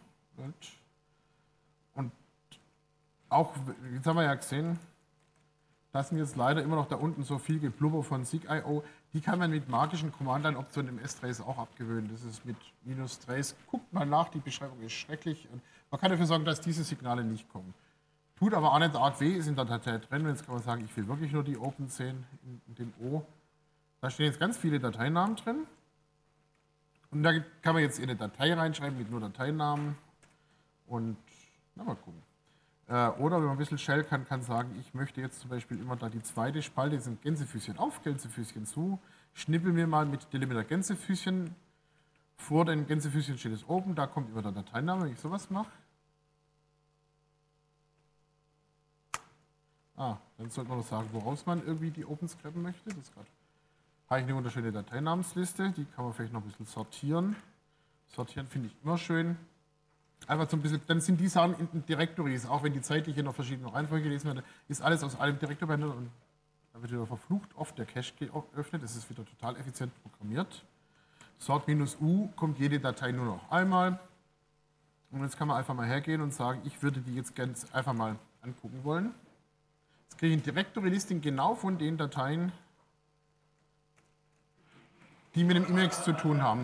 [SPEAKER 2] Und auch, jetzt haben wir ja gesehen, da sind jetzt leider immer noch da unten so viel Geblubber von SIG.io. Die kann man mit magischen Command-Line-Optionen im S-Trace auch abgewöhnen. Das ist mit -Trace. Guckt mal nach, die Beschreibung ist schrecklich. Und man kann dafür sorgen, dass diese Signale nicht kommen. Tut aber auch nicht arg weh, ist in der Datei drin. Jetzt kann man sagen, ich will wirklich nur die Open sehen in dem O. Da stehen jetzt ganz viele Dateinamen drin. Und da kann man jetzt in eine Datei reinschreiben mit nur Dateinamen. Und na, mal gucken. Oder wenn man ein bisschen Shell kann sagen, ich möchte jetzt zum Beispiel immer da die zweite Spalte, jetzt ein Gänsefüßchen auf, Gänsefüßchen zu, schnippel mir mal mit Delimiter Gänsefüßchen, vor den Gänsefüßchen steht es oben, da kommt immer der Dateiname, wenn ich sowas mache. Dann sollte man noch sagen, woraus man irgendwie die Opens grabben möchte. Das habe ich eine wunderschöne Dateinamensliste, die kann man vielleicht noch ein bisschen sortieren. Sortieren finde ich immer schön. Einfach so ein bisschen, dann sind die Sachen in den Directories, auch wenn die zeitlich in einer verschiedenen Reihenfolge gelesen werden, ist alles aus einem Direktor behandelt und da wird wieder verflucht oft der Cache geöffnet, das ist wieder total effizient programmiert. Sort-U kommt jede Datei nur noch einmal und jetzt kann man einfach mal hergehen und sagen, ich würde die jetzt ganz einfach mal angucken wollen. Jetzt kriege ich ein Directory-Listing genau von den Dateien, die mit dem Emacs zu tun haben.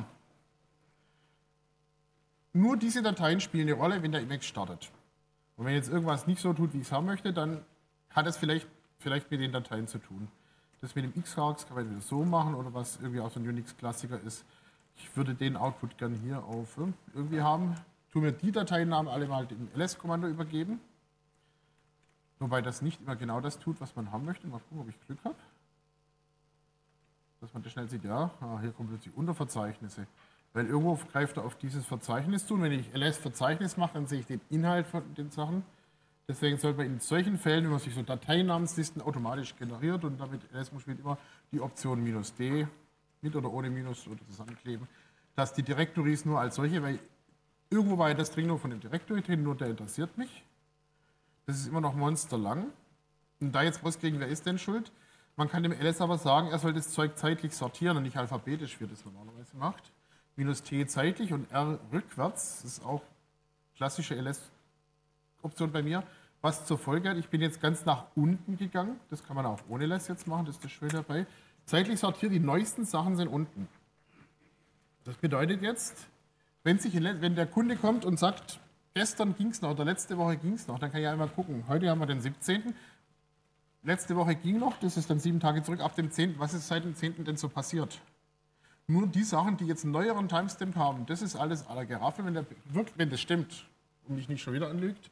[SPEAKER 2] Nur diese Dateien spielen eine Rolle, wenn der Emacs startet. Und wenn jetzt irgendwas nicht so tut, wie ich es haben möchte, dann hat es vielleicht mit den Dateien zu tun. Das mit dem Xargs kann man wieder so machen oder was irgendwie auch so ein Unix-Klassiker ist. Ich würde den Output gerne hier auf irgendwie haben. Tue mir die Dateinamen alle mal dem ls-Kommando übergeben. Wobei das nicht immer genau das tut, was man haben möchte. Mal gucken, ob ich Glück habe. Dass man das schnell sieht, ja, hier kommen plötzlich Unterverzeichnisse. Weil irgendwo greift er auf dieses Verzeichnis zu. Und wenn ich ls-Verzeichnis mache, dann sehe ich den Inhalt von den Sachen. Deswegen sollte man in solchen Fällen, wenn man sich so Dateinamenslisten automatisch generiert und damit ls spielt immer die Option -d mit oder ohne Minus oder zusammenkleben, dass die Directories nur als solche, weil irgendwo war ja das String nur von dem Directory drin, nur der interessiert mich. Das ist immer noch monsterlang. Und da jetzt rauskriegen, wer ist denn schuld? Man kann dem ls aber sagen, er soll das Zeug zeitlich sortieren und nicht alphabetisch, wie das normalerweise macht. -t zeitlich und r rückwärts, das ist auch klassische ls-Option bei mir. Was zur Folge hat, ich bin jetzt ganz nach unten gegangen, das kann man auch ohne ls jetzt machen, das ist das Schöne dabei. Zeitlich sortiert, die neuesten Sachen sind unten. Das bedeutet jetzt, wenn der Kunde kommt und sagt, gestern ging es noch oder letzte Woche ging es noch, dann kann ich einmal gucken, heute haben wir den 17. Letzte Woche ging noch, das ist dann 7 Tage zurück, ab dem 10. Was ist seit dem 10. denn so passiert? Nur die Sachen, die jetzt einen neueren Timestamp haben, das ist alles à la Giraffe. Wenn das stimmt und mich nicht schon wieder anlügt,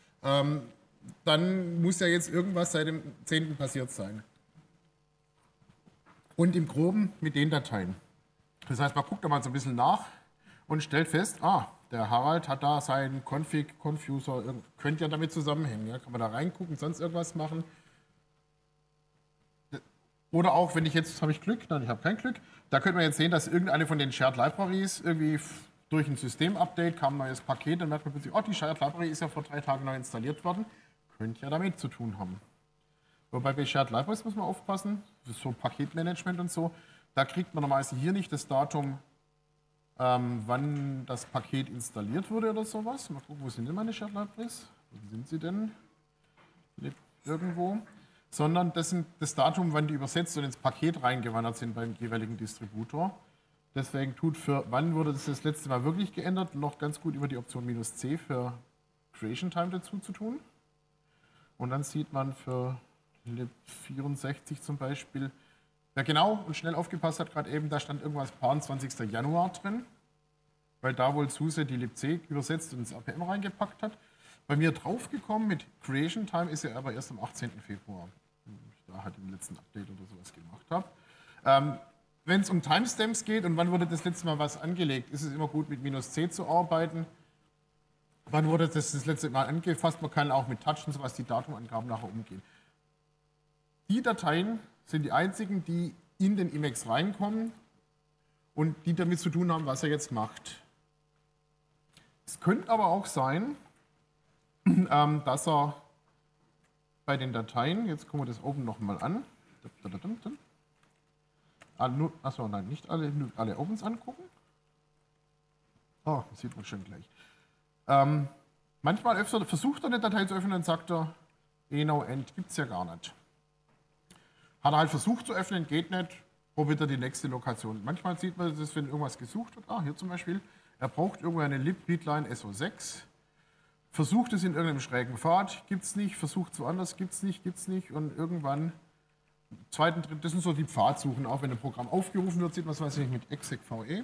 [SPEAKER 2] dann muss ja jetzt irgendwas seit dem 10. passiert sein. Und im Groben mit den Dateien. Das heißt, man guckt da mal so ein bisschen nach und stellt fest, der Harald hat da seinen Config-Confuser, könnte ja damit zusammenhängen. Ja? Kann man da reingucken, sonst irgendwas machen. Oder auch, wenn ich jetzt, habe ich Glück? Nein, ich habe kein Glück. Da könnte man jetzt sehen, dass irgendeine von den Shared Libraries irgendwie durch ein System-Update kam ein neues Paket, dann merkt man plötzlich, die Shared Library ist ja vor 3 Tagen neu installiert worden. Könnte ja damit zu tun haben. Wobei bei Shared Libraries muss man aufpassen, das ist so Paketmanagement und so, da kriegt man normalerweise hier nicht das Datum, wann das Paket installiert wurde oder sowas. Mal gucken, wo sind denn meine Shared Libraries? Wo sind sie denn? Irgendwo. Sondern das sind das Datum, wann die übersetzt und ins Paket reingewandert sind beim jeweiligen Distributor. Deswegen tut für wann wurde das letzte Mal wirklich geändert, noch ganz gut über die Option "-c" für Creation Time dazu zu tun. Und dann sieht man für lib64 zum Beispiel, wer genau und schnell aufgepasst hat, gerade eben, da stand irgendwas 20. Januar drin, weil da wohl SUSE die libc übersetzt und ins APM reingepackt hat. Bei mir draufgekommen mit Creation Time ist er aber erst am 18. Februar. Ich da halt im letzten Update oder sowas gemacht habe. Wenn es um Timestamps geht und wann wurde das letzte Mal was angelegt, ist es immer gut mit "-c" zu arbeiten. Wann wurde das letzte Mal angefasst? Man kann auch mit Touch und sowas die Datumangaben nachher umgehen. Die Dateien sind die einzigen, die in den Emacs reinkommen und die damit zu tun haben, was er jetzt macht. Es könnte aber auch sein, dass er bei den Dateien, jetzt gucken wir das oben nochmal an, achso, nein, nicht alle Opens angucken. Oh, das sieht man schon gleich. Manchmal versucht er eine Datei zu öffnen und sagt er, no end, gibt es ja gar nicht. Hat er halt versucht zu öffnen, geht nicht, probiert er die nächste Lokation. Manchmal sieht man das, wenn irgendwas gesucht wird. Hier zum Beispiel, er braucht irgendwo eine lib-readline SO6, versucht es in irgendeinem schrägen Pfad, gibt es nicht, versucht es woanders, gibt es nicht und irgendwann, zweiten, dritten, das sind so die Pfadsuchen, auch wenn ein Programm aufgerufen wird, sieht man es weiß ich, mit exec-ve.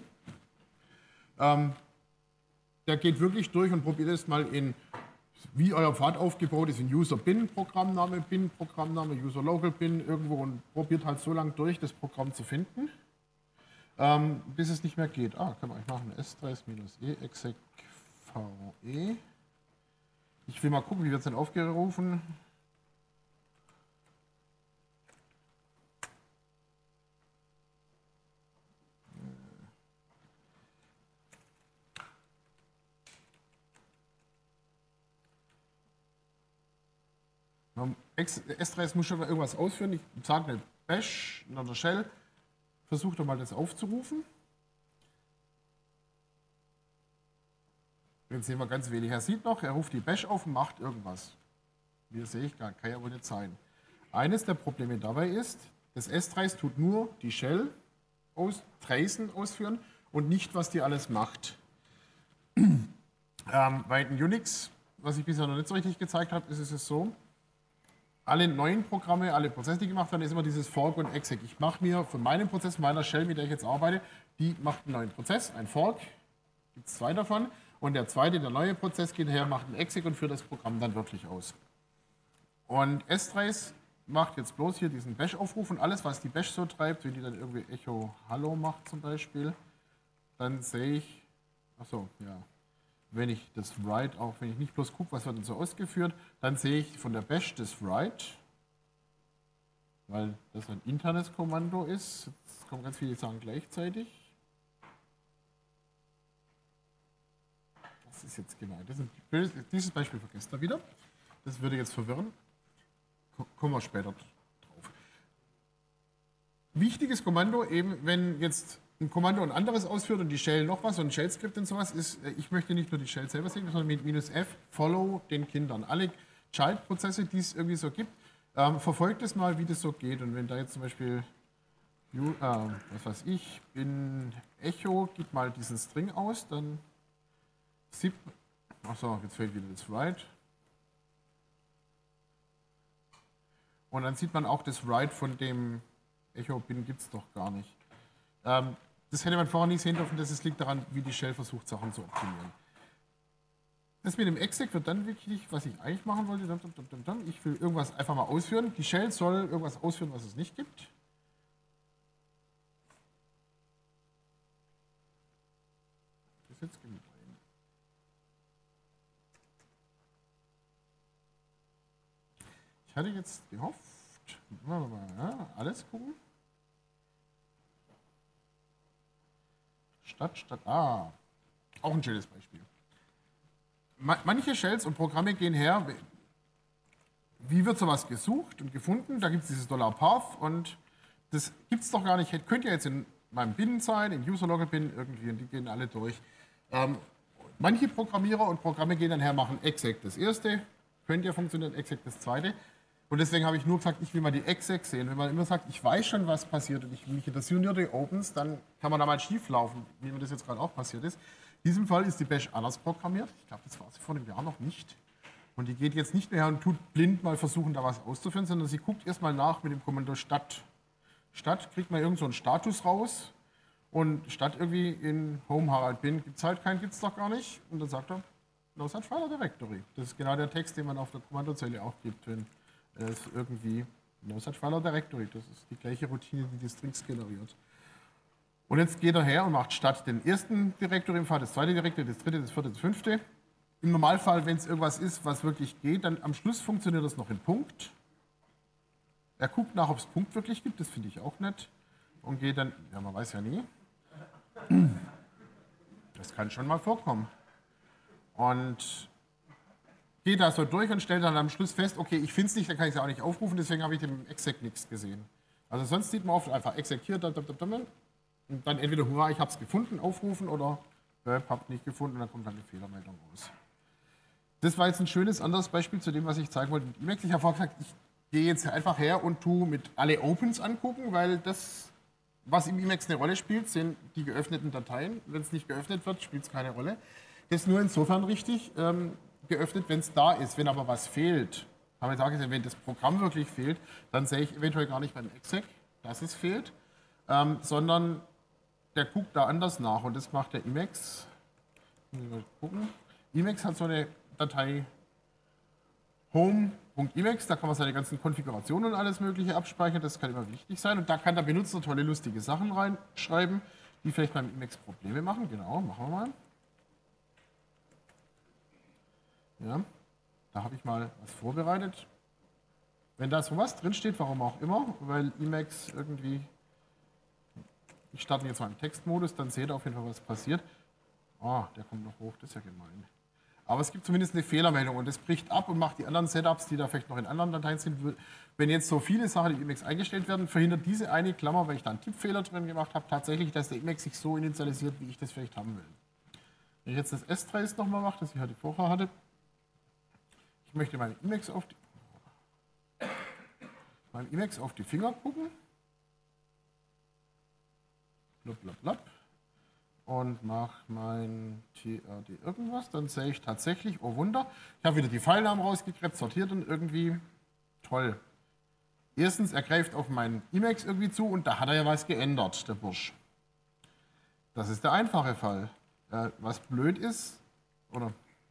[SPEAKER 2] Der geht wirklich durch und probiert es mal in, wie euer Pfad aufgebaut ist, in User-Bin-Programmname, Bin-Programmname, User-Local-Bin irgendwo und probiert halt so lange durch, das Programm zu finden, bis es nicht mehr geht. Kann man eigentlich machen, S3-E, exec-ve. Ich will mal gucken, wie wird es denn aufgerufen. S3 muss schon mal irgendwas ausführen. Ich sage eine Bash in einer Shell. Versucht doch mal das aufzurufen. Jetzt sehen wir ganz wenig. Er sieht noch, er ruft die Bash auf und macht irgendwas. Hier sehe ich gar nicht, kann ja wohl nicht sein. Eines der Probleme dabei ist, das S3 tut nur die Shell ausführen und nicht, was die alles macht. Bei den Unix, was ich bisher noch nicht so richtig gezeigt habe, ist es so, alle neuen Programme, alle Prozesse, die gemacht werden, ist immer dieses Fork und Exec. Ich mache mir von meinem Prozess, meiner Shell, mit der ich jetzt arbeite, die macht einen neuen Prozess, ein Fork, gibt es zwei davon, und der zweite, der neue Prozess, geht her, macht einen Exec und führt das Programm dann wirklich aus. Und S3 macht jetzt bloß hier diesen Bash-Aufruf und alles, was die Bash so treibt, wenn die dann irgendwie Echo Hallo macht zum Beispiel, dann sehe ich, achso, ja, wenn ich das Write auch, wenn ich nicht bloß gucke, was wird denn so ausgeführt, dann sehe ich von der Bash das Write, weil das ein internes Kommando ist. Jetzt kommen ganz viele Sachen gleichzeitig. Das ist jetzt genau, dieses Beispiel vergesst ihr wieder. Das würde jetzt verwirren. Kommen wir später drauf. Wichtiges Kommando, eben wenn jetzt ein Kommando ein anderes ausführt und die Shell noch was, so ein Shell-Skript und sowas, ist, ich möchte nicht nur die Shell selber sehen, sondern mit -f follow den Kindern. Alle Child-Prozesse, die es irgendwie so gibt, verfolgt es mal, wie das so geht. Und wenn da jetzt zum Beispiel, was weiß ich, in Echo gibt mal diesen String aus, dann sieht man, achso, jetzt fehlt wieder das Write. Und dann sieht man auch das Write von dem Echo-Bin gibt es doch gar nicht. Das hätte man vorher nicht sehen dürfen, das liegt daran, wie die Shell versucht, Sachen zu optimieren. Das mit dem Exec wird dann wichtig, was ich eigentlich machen wollte. Ich will irgendwas einfach mal ausführen. Die Shell soll irgendwas ausführen, was es nicht gibt. Das jetzt genug. Ich hatte jetzt gehofft, alles gucken. Auch ein schönes Beispiel. Manche Shells und Programme gehen her, wie wird sowas gesucht und gefunden? Da gibt es dieses $path und das gibt es doch gar nicht. Könnt ihr jetzt in meinem Bin sein, in User-Logger-Bin irgendwie, und die gehen alle durch. Manche Programmierer und Programme gehen dann her, machen exec das erste, könnte ja funktionieren, exec das zweite. Und deswegen habe ich nur gesagt, ich will mal die exec sehen. Wenn man immer sagt, ich weiß schon, was passiert und ich mich interessieren die Opens, dann kann man da mal schief laufen, wie mir das jetzt gerade auch passiert ist. In diesem Fall ist die Bash anders programmiert. Ich glaube, das war sie vor einem Jahr noch nicht. Und die geht jetzt nicht mehr her und tut blind mal versuchen, da was auszuführen, sondern sie guckt erstmal nach mit dem Kommando Stadt. Statt kriegt man irgend so einen Status raus und statt irgendwie in Home Harald Bin gibt es halt keinen, gibt es doch gar nicht. Und dann sagt er, no such file directory. Das ist genau der Text, den man auf der Kommandozeile auch gibt, wenn es irgendwie no such file directory. Das ist die gleiche Routine, die Strings generiert. Und jetzt geht er her und macht statt den ersten Directory im Fall das zweite Directory, das dritte, das vierte, das fünfte. Im Normalfall, wenn es irgendwas ist, was wirklich geht, dann am Schluss funktioniert das noch in Punkt. Er guckt nach, ob es Punkt wirklich gibt, das finde ich auch nett. Und geht dann, ja, man weiß ja nie. Das kann schon mal vorkommen. Und geht da so durch und stellt dann am Schluss fest, okay, ich finde es nicht, dann kann ich es auch nicht aufrufen, deswegen habe ich dem exec nichts gesehen. Also sonst sieht man oft einfach exec hier, und dann entweder, hurra, ich habe es gefunden, aufrufen oder habt nicht gefunden und dann kommt dann eine Fehlermeldung raus. Das war jetzt ein schönes anderes Beispiel zu dem, was ich zeigen wollte mit Emacs. Ich habe vorher gesagt, ich gehe jetzt einfach her und tue mit alle Opens angucken, weil das, was im Emacs eine Rolle spielt, sind die geöffneten Dateien. Wenn es nicht geöffnet wird, spielt es keine Rolle. Das ist nur insofern richtig geöffnet, wenn es da ist. Wenn aber was fehlt, haben wir gesagt, wenn das Programm wirklich fehlt, dann sehe ich eventuell gar nicht beim exec, dass es fehlt, sondern der guckt da anders nach und das macht der Emacs. Mal gucken. Emacs hat so eine Datei home.emacs, da kann man seine ganzen Konfigurationen und alles Mögliche abspeichern, das kann immer wichtig sein. Und da kann der Benutzer tolle, lustige Sachen reinschreiben, die vielleicht beim Emacs Probleme machen. Genau, machen wir mal. Ja, da habe ich mal was vorbereitet. Wenn da sowas drinsteht, warum auch immer, weil Emacs irgendwie, ich starte jetzt mal im Textmodus, dann seht ihr auf jeden Fall, was passiert. Ah, der kommt noch hoch, das ist ja gemein. Aber es gibt zumindest eine Fehlermeldung und das bricht ab und macht die anderen Setups, die da vielleicht noch in anderen Dateien sind. Wenn jetzt so viele Sachen in Emacs eingestellt werden, verhindert diese eine Klammer, weil ich da einen Tippfehler drin gemacht habe, tatsächlich, dass der Emacs sich so initialisiert, wie ich das vielleicht haben will. Wenn ich jetzt das S-Trace nochmal mache, das ich heute vorher hatte, ich möchte meinem Emacs auf die Finger gucken. Blub, blub, blub. Und mache mein TRD irgendwas, dann sehe ich tatsächlich, oh Wunder, ich habe wieder die Pfeilnamen rausgekratzt, sortiert und irgendwie toll. Erstens, er greift auf meinen Emacs irgendwie zu und da hat er ja was geändert, der Bursch. Das ist der einfache Fall. Was blöd ist, oder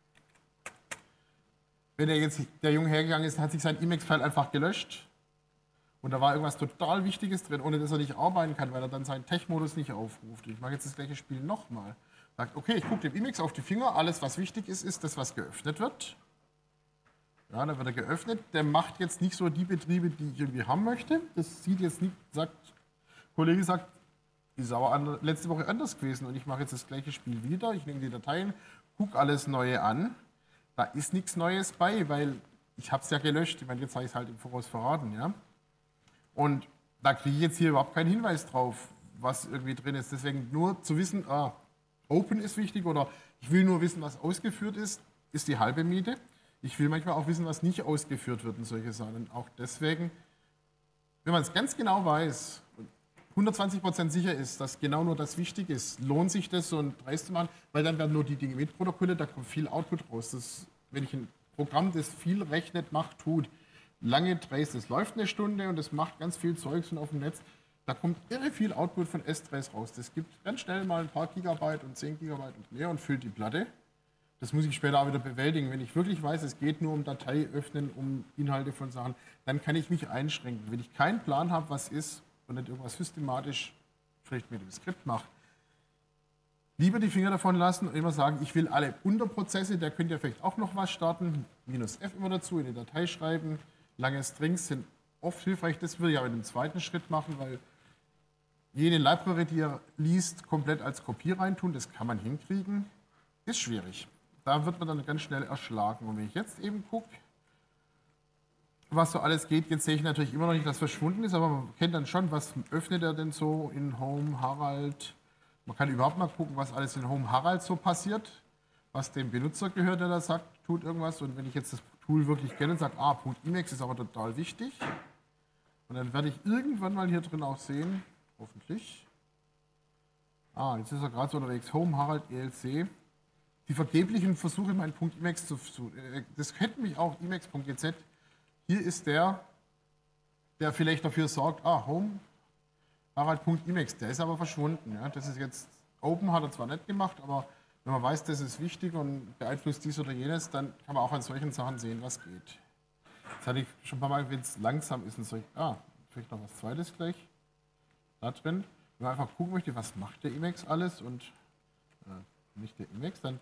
[SPEAKER 2] wenn der Junge hergegangen ist, hat sich sein Emacs-File einfach gelöscht. Und da war irgendwas total Wichtiges drin, ohne dass er nicht arbeiten kann, weil er dann seinen Tech-Modus nicht aufruft. Ich mache jetzt das gleiche Spiel nochmal. Sagt, okay, ich gucke dem Emacs auf die Finger, alles was wichtig ist, ist das, was geöffnet wird. Ja, dann wird er geöffnet. Der macht jetzt nicht so die Betriebe, die ich irgendwie haben möchte. Das sieht jetzt nicht, Kollege sagt, ist aber letzte Woche anders gewesen und ich mache jetzt das gleiche Spiel wieder. Ich nehme die Dateien, gucke alles Neue an. Da ist nichts Neues bei, weil ich habe es ja gelöscht. Ich meine, jetzt habe ich es halt im Voraus verraten, ja. Und da kriege ich jetzt hier überhaupt keinen Hinweis drauf, was irgendwie drin ist. Deswegen nur zu wissen, Open ist wichtig oder ich will nur wissen, was ausgeführt ist, ist die halbe Miete. Ich will manchmal auch wissen, was nicht ausgeführt wird und solche Sachen. Und auch deswegen, wenn man es ganz genau weiß, 120% sicher ist, dass genau nur das wichtig ist, lohnt sich das so ein Preis zu machen, weil dann werden nur die Dinge mitprotokolliert, da kommt viel Output raus. Das, wenn ich ein Programm, das viel rechnet, macht, tut, lange Trace, das läuft eine Stunde und das macht ganz viel Zeugs und auf dem Netz. Da kommt irre viel Output von S-Trace raus. Das gibt ganz schnell mal ein paar Gigabyte und 10 Gigabyte und mehr und füllt die Platte. Das muss ich später auch wieder bewältigen. Wenn ich wirklich weiß, es geht nur um Datei öffnen, um Inhalte von Sachen, dann kann ich mich einschränken. Wenn ich keinen Plan habe, was ist und nicht irgendwas systematisch vielleicht mit dem Skript mache, lieber die Finger davon lassen und immer sagen, ich will alle Unterprozesse, da könnt ihr vielleicht auch noch was starten, -F immer dazu, in die Datei schreiben. Lange Strings sind oft hilfreich, das würde ich aber in dem zweiten Schritt machen, weil jede Library, die ihr liest, komplett als Kopie reintun, das kann man hinkriegen, ist schwierig. Da wird man dann ganz schnell erschlagen. Und wenn ich jetzt eben gucke, was so alles geht. Jetzt sehe ich natürlich immer noch nicht, dass verschwunden ist, aber man kennt dann schon, was öffnet er denn so in Home Harald. Man kann überhaupt mal gucken, was alles in Home Harald so passiert, was dem Benutzer gehört, der da sagt, tut irgendwas. Und wenn ich jetzt das Tool wirklich kenne und sage, .emacs ist aber total wichtig, und dann werde ich irgendwann mal hier drin auch sehen, hoffentlich, jetzt ist er gerade so unterwegs, Home Harald ELC, die vergeblichen Versuche, meinen .emacs das hätte mich auch emacs.gz. Hier ist der vielleicht dafür sorgt, Home Harald.emacs, der ist aber verschwunden. Ja. Das ist jetzt, Open hat er zwar nicht gemacht, aber wenn man weiß, das ist wichtig und beeinflusst dies oder jenes, dann kann man auch an solchen Sachen sehen, was geht. Das hatte ich schon ein paar Mal, wenn es langsam ist und so, vielleicht noch was Zweites gleich da drin. Wenn man einfach gucken möchte, was macht der Emacs alles und nicht der Emacs, dann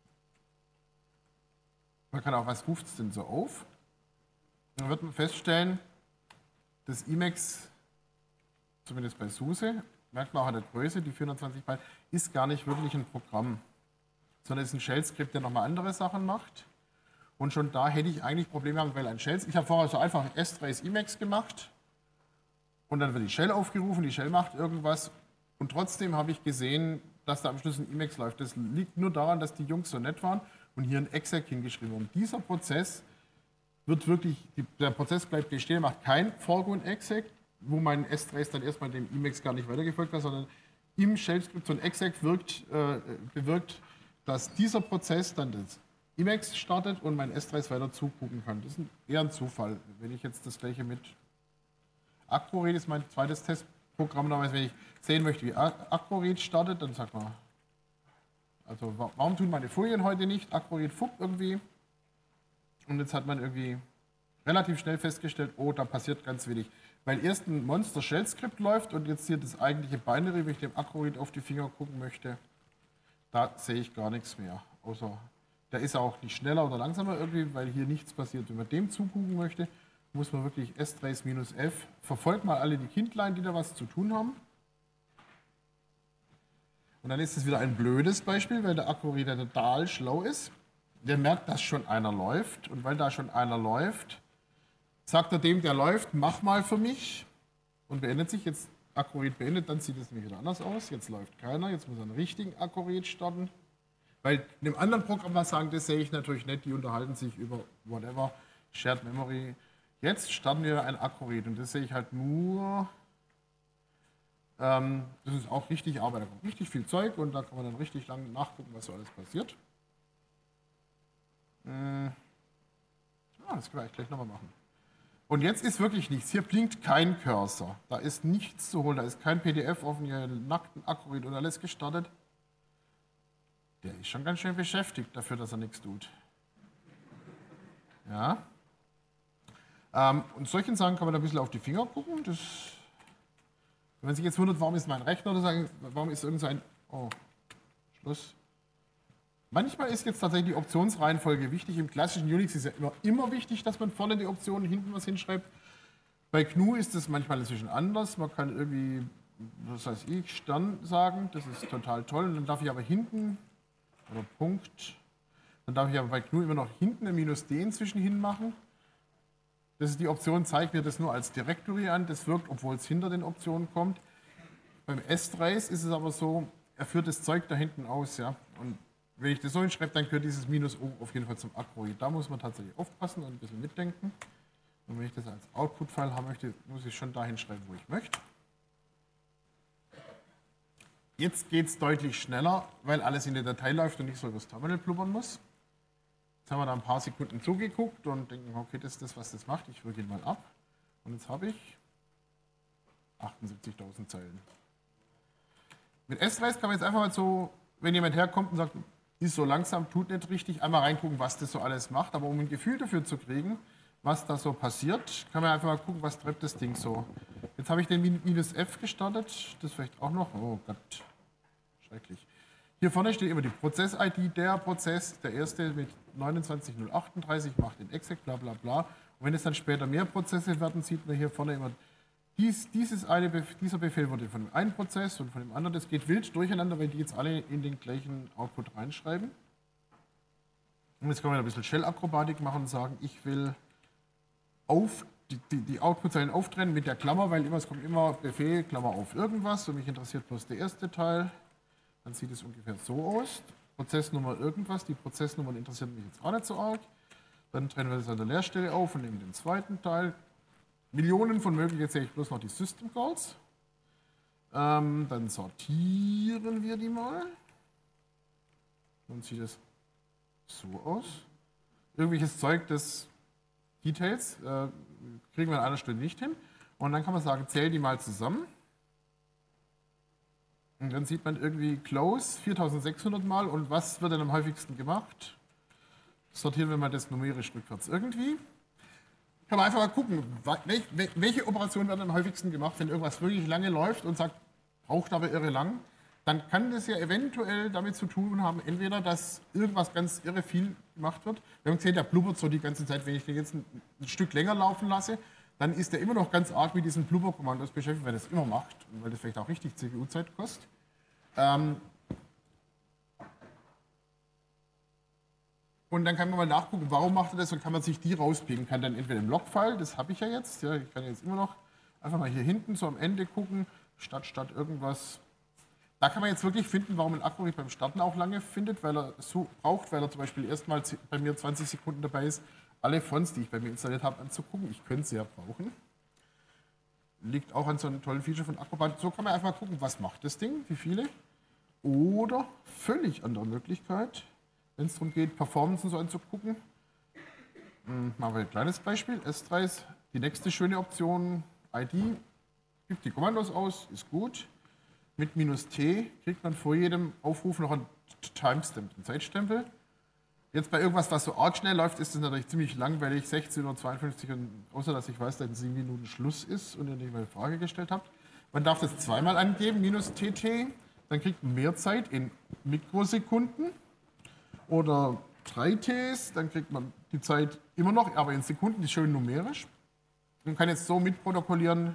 [SPEAKER 2] man kann auch, was ruft es denn so auf? Dann wird man feststellen, das Emacs, zumindest bei SUSE, merkt man auch an der Größe, die 420 Byte, ist gar nicht wirklich ein Programm, sondern ist ein Shell-Skript, der nochmal andere Sachen macht. Und schon da hätte ich eigentlich Probleme gehabt, weil ein Shell, ich habe vorher so einfach S3 Emacs gemacht und dann wird die Shell aufgerufen, die Shell macht irgendwas und trotzdem habe ich gesehen, dass da am Schluss ein Emacs läuft. Das liegt nur daran, dass die Jungs so nett waren und hier ein exec hingeschrieben haben. Dieser Prozess wird wirklich, der Prozess bleibt bestehen, macht kein Foreground exec, wo mein S3 dann erstmal dem Emacs gar nicht weitergefolgt hat, sondern im Shell-Skript so ein exec bewirkt, dass dieser Prozess dann das Emacs startet und mein S3 weiter zugucken kann. Das ist eher ein Zufall. Wenn ich jetzt das gleiche mit Acroread ist mein zweites Testprogramm, damals, wenn ich sehen möchte, wie Acroread startet, dann sagt man, also warum tun meine Folien heute nicht? Acroread fupp irgendwie. Und jetzt hat man irgendwie relativ schnell festgestellt, da passiert ganz wenig. Weil erst ein Monster-Shell-Skript läuft und jetzt hier das eigentliche Binary, wenn ich dem Acroread auf die Finger gucken möchte, da sehe ich gar nichts mehr. Außer, der ist auch nicht schneller oder langsamer irgendwie, weil hier nichts passiert. Wenn man dem zugucken möchte, muss man wirklich S3-F, verfolgt mal alle die Kindlein, die da was zu tun haben. Und dann ist es wieder ein blödes Beispiel, weil der Acroread total schlau ist. Der merkt, dass schon einer läuft. Und weil da schon einer läuft, sagt er dem, der läuft, mach mal für mich. Und beendet sich. Jetzt Acroread beendet, dann sieht es nämlich wieder anders aus. Jetzt läuft keiner. Jetzt muss er einen richtigen Acroread starten. Weil in dem anderen Programm was sagen, das sehe ich natürlich nicht. Die unterhalten sich über whatever, Shared Memory. Jetzt starten wir ein Acroread. Und das sehe ich halt nur. Das ist auch richtig Arbeit. Da kommt richtig viel Zeug und da kann man dann richtig lang nachgucken, was so alles passiert. Das können wir eigentlich gleich nochmal machen. Und jetzt ist wirklich nichts. Hier blinkt kein Cursor. Da ist nichts zu holen. Da ist kein PDF offen, hier nackten Acroread und alles gestartet. Der ist schon ganz schön beschäftigt dafür, dass er nichts tut. Ja. Und solchen Sachen kann man da ein bisschen auf die Finger gucken. Wenn man sich jetzt wundert, warum ist mein Rechner oder warum ist irgend so ein. Schluss. Manchmal ist jetzt tatsächlich die Optionsreihenfolge wichtig. Im klassischen Unix ist ja immer wichtig, dass man vorne die Optionen hinten was hinschreibt. Bei GNU ist es manchmal inzwischen anders. Man kann irgendwie, was weiß ich, Stern sagen. Das ist total toll. Und dann darf ich aber hinten, oder Punkt, dann darf ich aber bei GNU immer noch hinten ein -D inzwischen hin machen. Das ist die Option, zeigt mir das nur als Directory an. Das wirkt, obwohl es hinter den Optionen kommt. Beim S3 ist es aber so, er führt das Zeug da hinten aus. Ja? Und wenn ich das so hinschreibe, dann gehört dieses -O auf jeden Fall zum Acroread. Da muss man tatsächlich aufpassen und ein bisschen mitdenken. Und wenn ich das als Output-File haben möchte, muss ich schon dahin schreiben, wo ich möchte. Jetzt geht es deutlich schneller, weil alles in der Datei läuft und ich so übers Terminal blubbern muss. Jetzt haben wir da ein paar Sekunden zugeguckt und denken, okay, das ist das, was das macht. Ich rühre ihn mal ab. Und jetzt habe ich 78.000 Zeilen. Mit S3 kann man jetzt einfach mal so, wenn jemand herkommt und sagt, ist so langsam, tut nicht richtig, einmal reingucken, was das so alles macht. Aber um ein Gefühl dafür zu kriegen, was da so passiert, kann man einfach mal gucken, was treibt das Ding so. Jetzt habe ich den -F gestartet, das vielleicht auch noch. Oh Gott, schrecklich. Hier vorne steht immer die Prozess-ID, der Prozess, der erste mit 29038 macht den exec, bla bla bla. Und wenn es dann später mehr Prozesse werden, sieht man hier vorne immer, dieser Befehl wurde von dem einen Prozess und von dem anderen, das geht wild durcheinander, weil die jetzt alle in den gleichen Output reinschreiben. Und jetzt können wir ein bisschen Shell-Akrobatik machen und sagen, ich will die Output-Zeilen auftrennen mit der Klammer, weil es kommt immer Befehl, Klammer auf irgendwas. Und mich interessiert bloß der erste Teil. Dann sieht es ungefähr so aus. Prozessnummer irgendwas. Die Prozessnummern interessieren mich jetzt auch nicht so arg. Dann trennen wir das an der Leerstelle auf und nehmen den zweiten Teil. Millionen von möglichen, jetzt sehe ich bloß noch die System Calls. Dann sortieren wir die mal. Dann sieht es so aus. Irgendwelches Zeug des Details kriegen wir in einer Stunde nicht hin. Und dann kann man sagen, zähl die mal zusammen. Und dann sieht man irgendwie Close 4600 Mal. Und was wird denn am häufigsten gemacht? Sortieren wir mal das numerisch rückwärts irgendwie. Kann man einfach mal gucken, welche Operationen werden am häufigsten gemacht, wenn irgendwas wirklich lange läuft und sagt, braucht aber irre lang. Dann kann das ja eventuell damit zu tun haben, entweder, dass irgendwas ganz irre viel gemacht wird. Wir haben gesehen, der blubbert so die ganze Zeit, wenn ich den jetzt ein Stück länger laufen lasse, dann ist der immer noch ganz arg mit diesen Blubber-Kommandos beschäftigt, weil er das immer macht und weil das vielleicht auch richtig CPU-Zeit kostet. Und dann kann man mal nachgucken, warum macht er das und kann man sich die rauspicken. Kann dann entweder im Logfile, das habe ich ja jetzt, ja, ich kann jetzt immer noch einfach mal hier hinten so am Ende gucken, statt irgendwas. Da kann man jetzt wirklich finden, warum ein Akku beim Starten auch lange findet, weil er so braucht, weil er zum Beispiel erstmal bei mir 20 Sekunden dabei ist, alle Fonts, die ich bei mir installiert habe, anzugucken. Ich könnte sie ja brauchen. Liegt auch an so einem tollen Feature von Acrobat. So kann man einfach gucken, was macht das Ding, wie viele. Oder völlig andere Möglichkeit, wenn es darum geht, Performance so anzugucken. Machen wir ein kleines Beispiel. S3 ist die nächste schöne Option. ID gibt die Kommandos aus, ist gut. Mit -T kriegt man vor jedem Aufruf noch einen Timestamp, einen Zeitstempel. Jetzt bei irgendwas, was so arg schnell läuft, ist das natürlich ziemlich langweilig, 16:52 Uhr, und außer dass ich weiß, dass in 7 Minuten Schluss ist und ihr nicht mal eine Frage gestellt habt. Man darf das zweimal angeben, -TT, dann kriegt man mehr Zeit in Mikrosekunden. Oder 3 Ts, dann kriegt man die Zeit immer noch, aber in Sekunden, die ist schön numerisch. Man kann jetzt so mitprotokollieren,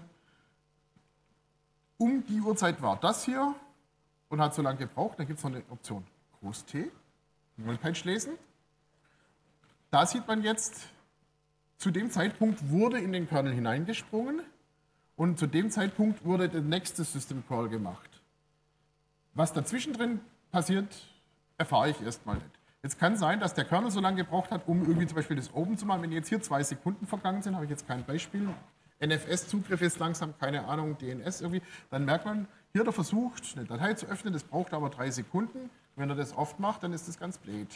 [SPEAKER 2] um die Uhrzeit war das hier und hat so lange gebraucht. Dann gibt es noch eine Option Groß-T, Nullpatch lesen. Da sieht man jetzt, zu dem Zeitpunkt wurde in den Kernel hineingesprungen und zu dem Zeitpunkt wurde der nächste System Call gemacht. Was dazwischen drin passiert, erfahre ich erstmal nicht. Jetzt kann sein, dass der Kernel so lange gebraucht hat, um irgendwie zum Beispiel das Open zu machen. Wenn jetzt hier 2 Sekunden vergangen sind, habe ich jetzt kein Beispiel. NFS-Zugriff ist langsam, keine Ahnung, DNS irgendwie. Dann merkt man, hier hat er versucht, eine Datei zu öffnen, das braucht aber 3 Sekunden. Wenn er das oft macht, dann ist das ganz blöd.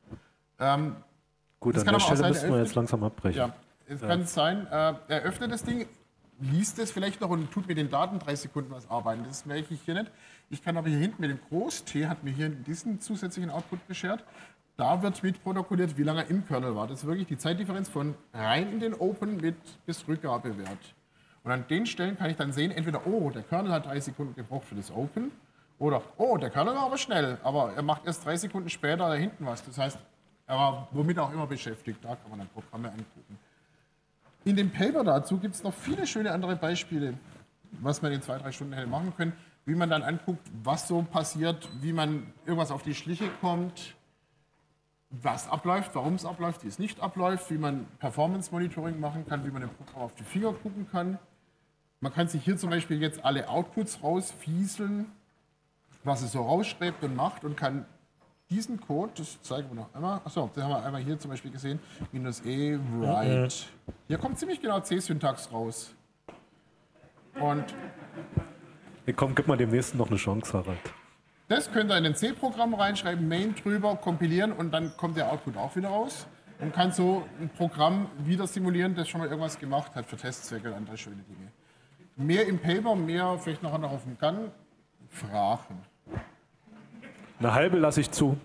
[SPEAKER 1] Gut, an der Stelle müssen wir jetzt langsam abbrechen.
[SPEAKER 2] Ja, es kann sein, er öffnet das Ding, liest es vielleicht noch und tut mit den Daten 3 Sekunden was arbeiten. Das merke ich hier nicht. Ich kann aber hier hinten mit dem Groß-T, hat mir hier diesen zusätzlichen Output beschert. Da wird mit protokolliert, wie lange er im Kernel war. Das ist wirklich die Zeitdifferenz von rein in den Open bis Rückgabewert. Und an den Stellen kann ich dann sehen, entweder, oh, der Kernel hat 3 Sekunden gebraucht für das Open, oder, oh, der Kernel war aber schnell, aber er macht erst 3 Sekunden später da hinten was. Das heißt, er war womit auch immer beschäftigt. Da kann man dann Programme angucken. In dem Paper dazu gibt es noch viele schöne andere Beispiele, was man in 2-3 Stunden hätte machen können, wie man dann anguckt, was so passiert, wie man irgendwas auf die Schliche kommt, was abläuft, warum es abläuft, wie es nicht abläuft, wie man Performance-Monitoring machen kann, wie man dem Programm auf die Finger gucken kann. Man kann sich hier zum Beispiel jetzt alle Outputs rausfieseln, was es so rausschreibt und macht und kann diesen Code, das zeigen wir noch einmal, achso, das haben wir einmal hier zum Beispiel gesehen, -E, write. Hier kommt ziemlich genau C-Syntax raus. Und
[SPEAKER 1] hey, komm, gib mal dem nächsten noch eine Chance, Harald.
[SPEAKER 2] Das könnt ihr in ein C-Programm reinschreiben, Main drüber, kompilieren und dann kommt der Output auch wieder raus und kann so ein Programm wieder simulieren, das schon mal irgendwas gemacht hat für Testzwecke und andere schöne Dinge. Mehr im Paper, mehr vielleicht nachher noch auf dem Gang. Fragen.
[SPEAKER 1] Eine halbe lasse ich zu.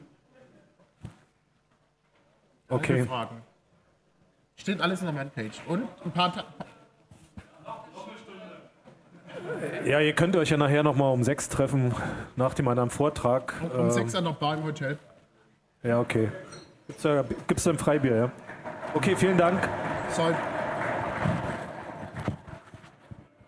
[SPEAKER 1] Okay.
[SPEAKER 2] Fragen. Steht alles in der Manpage. Und ein paar
[SPEAKER 1] Ja, ihr könnt euch ja nachher noch mal um 6 treffen, nach dem anderen Vortrag.
[SPEAKER 2] Um 6 Uhr noch Bar im Hotel.
[SPEAKER 1] Ja, okay. Gibt's da ein Freibier, ja? Okay, vielen Dank.
[SPEAKER 2] Soll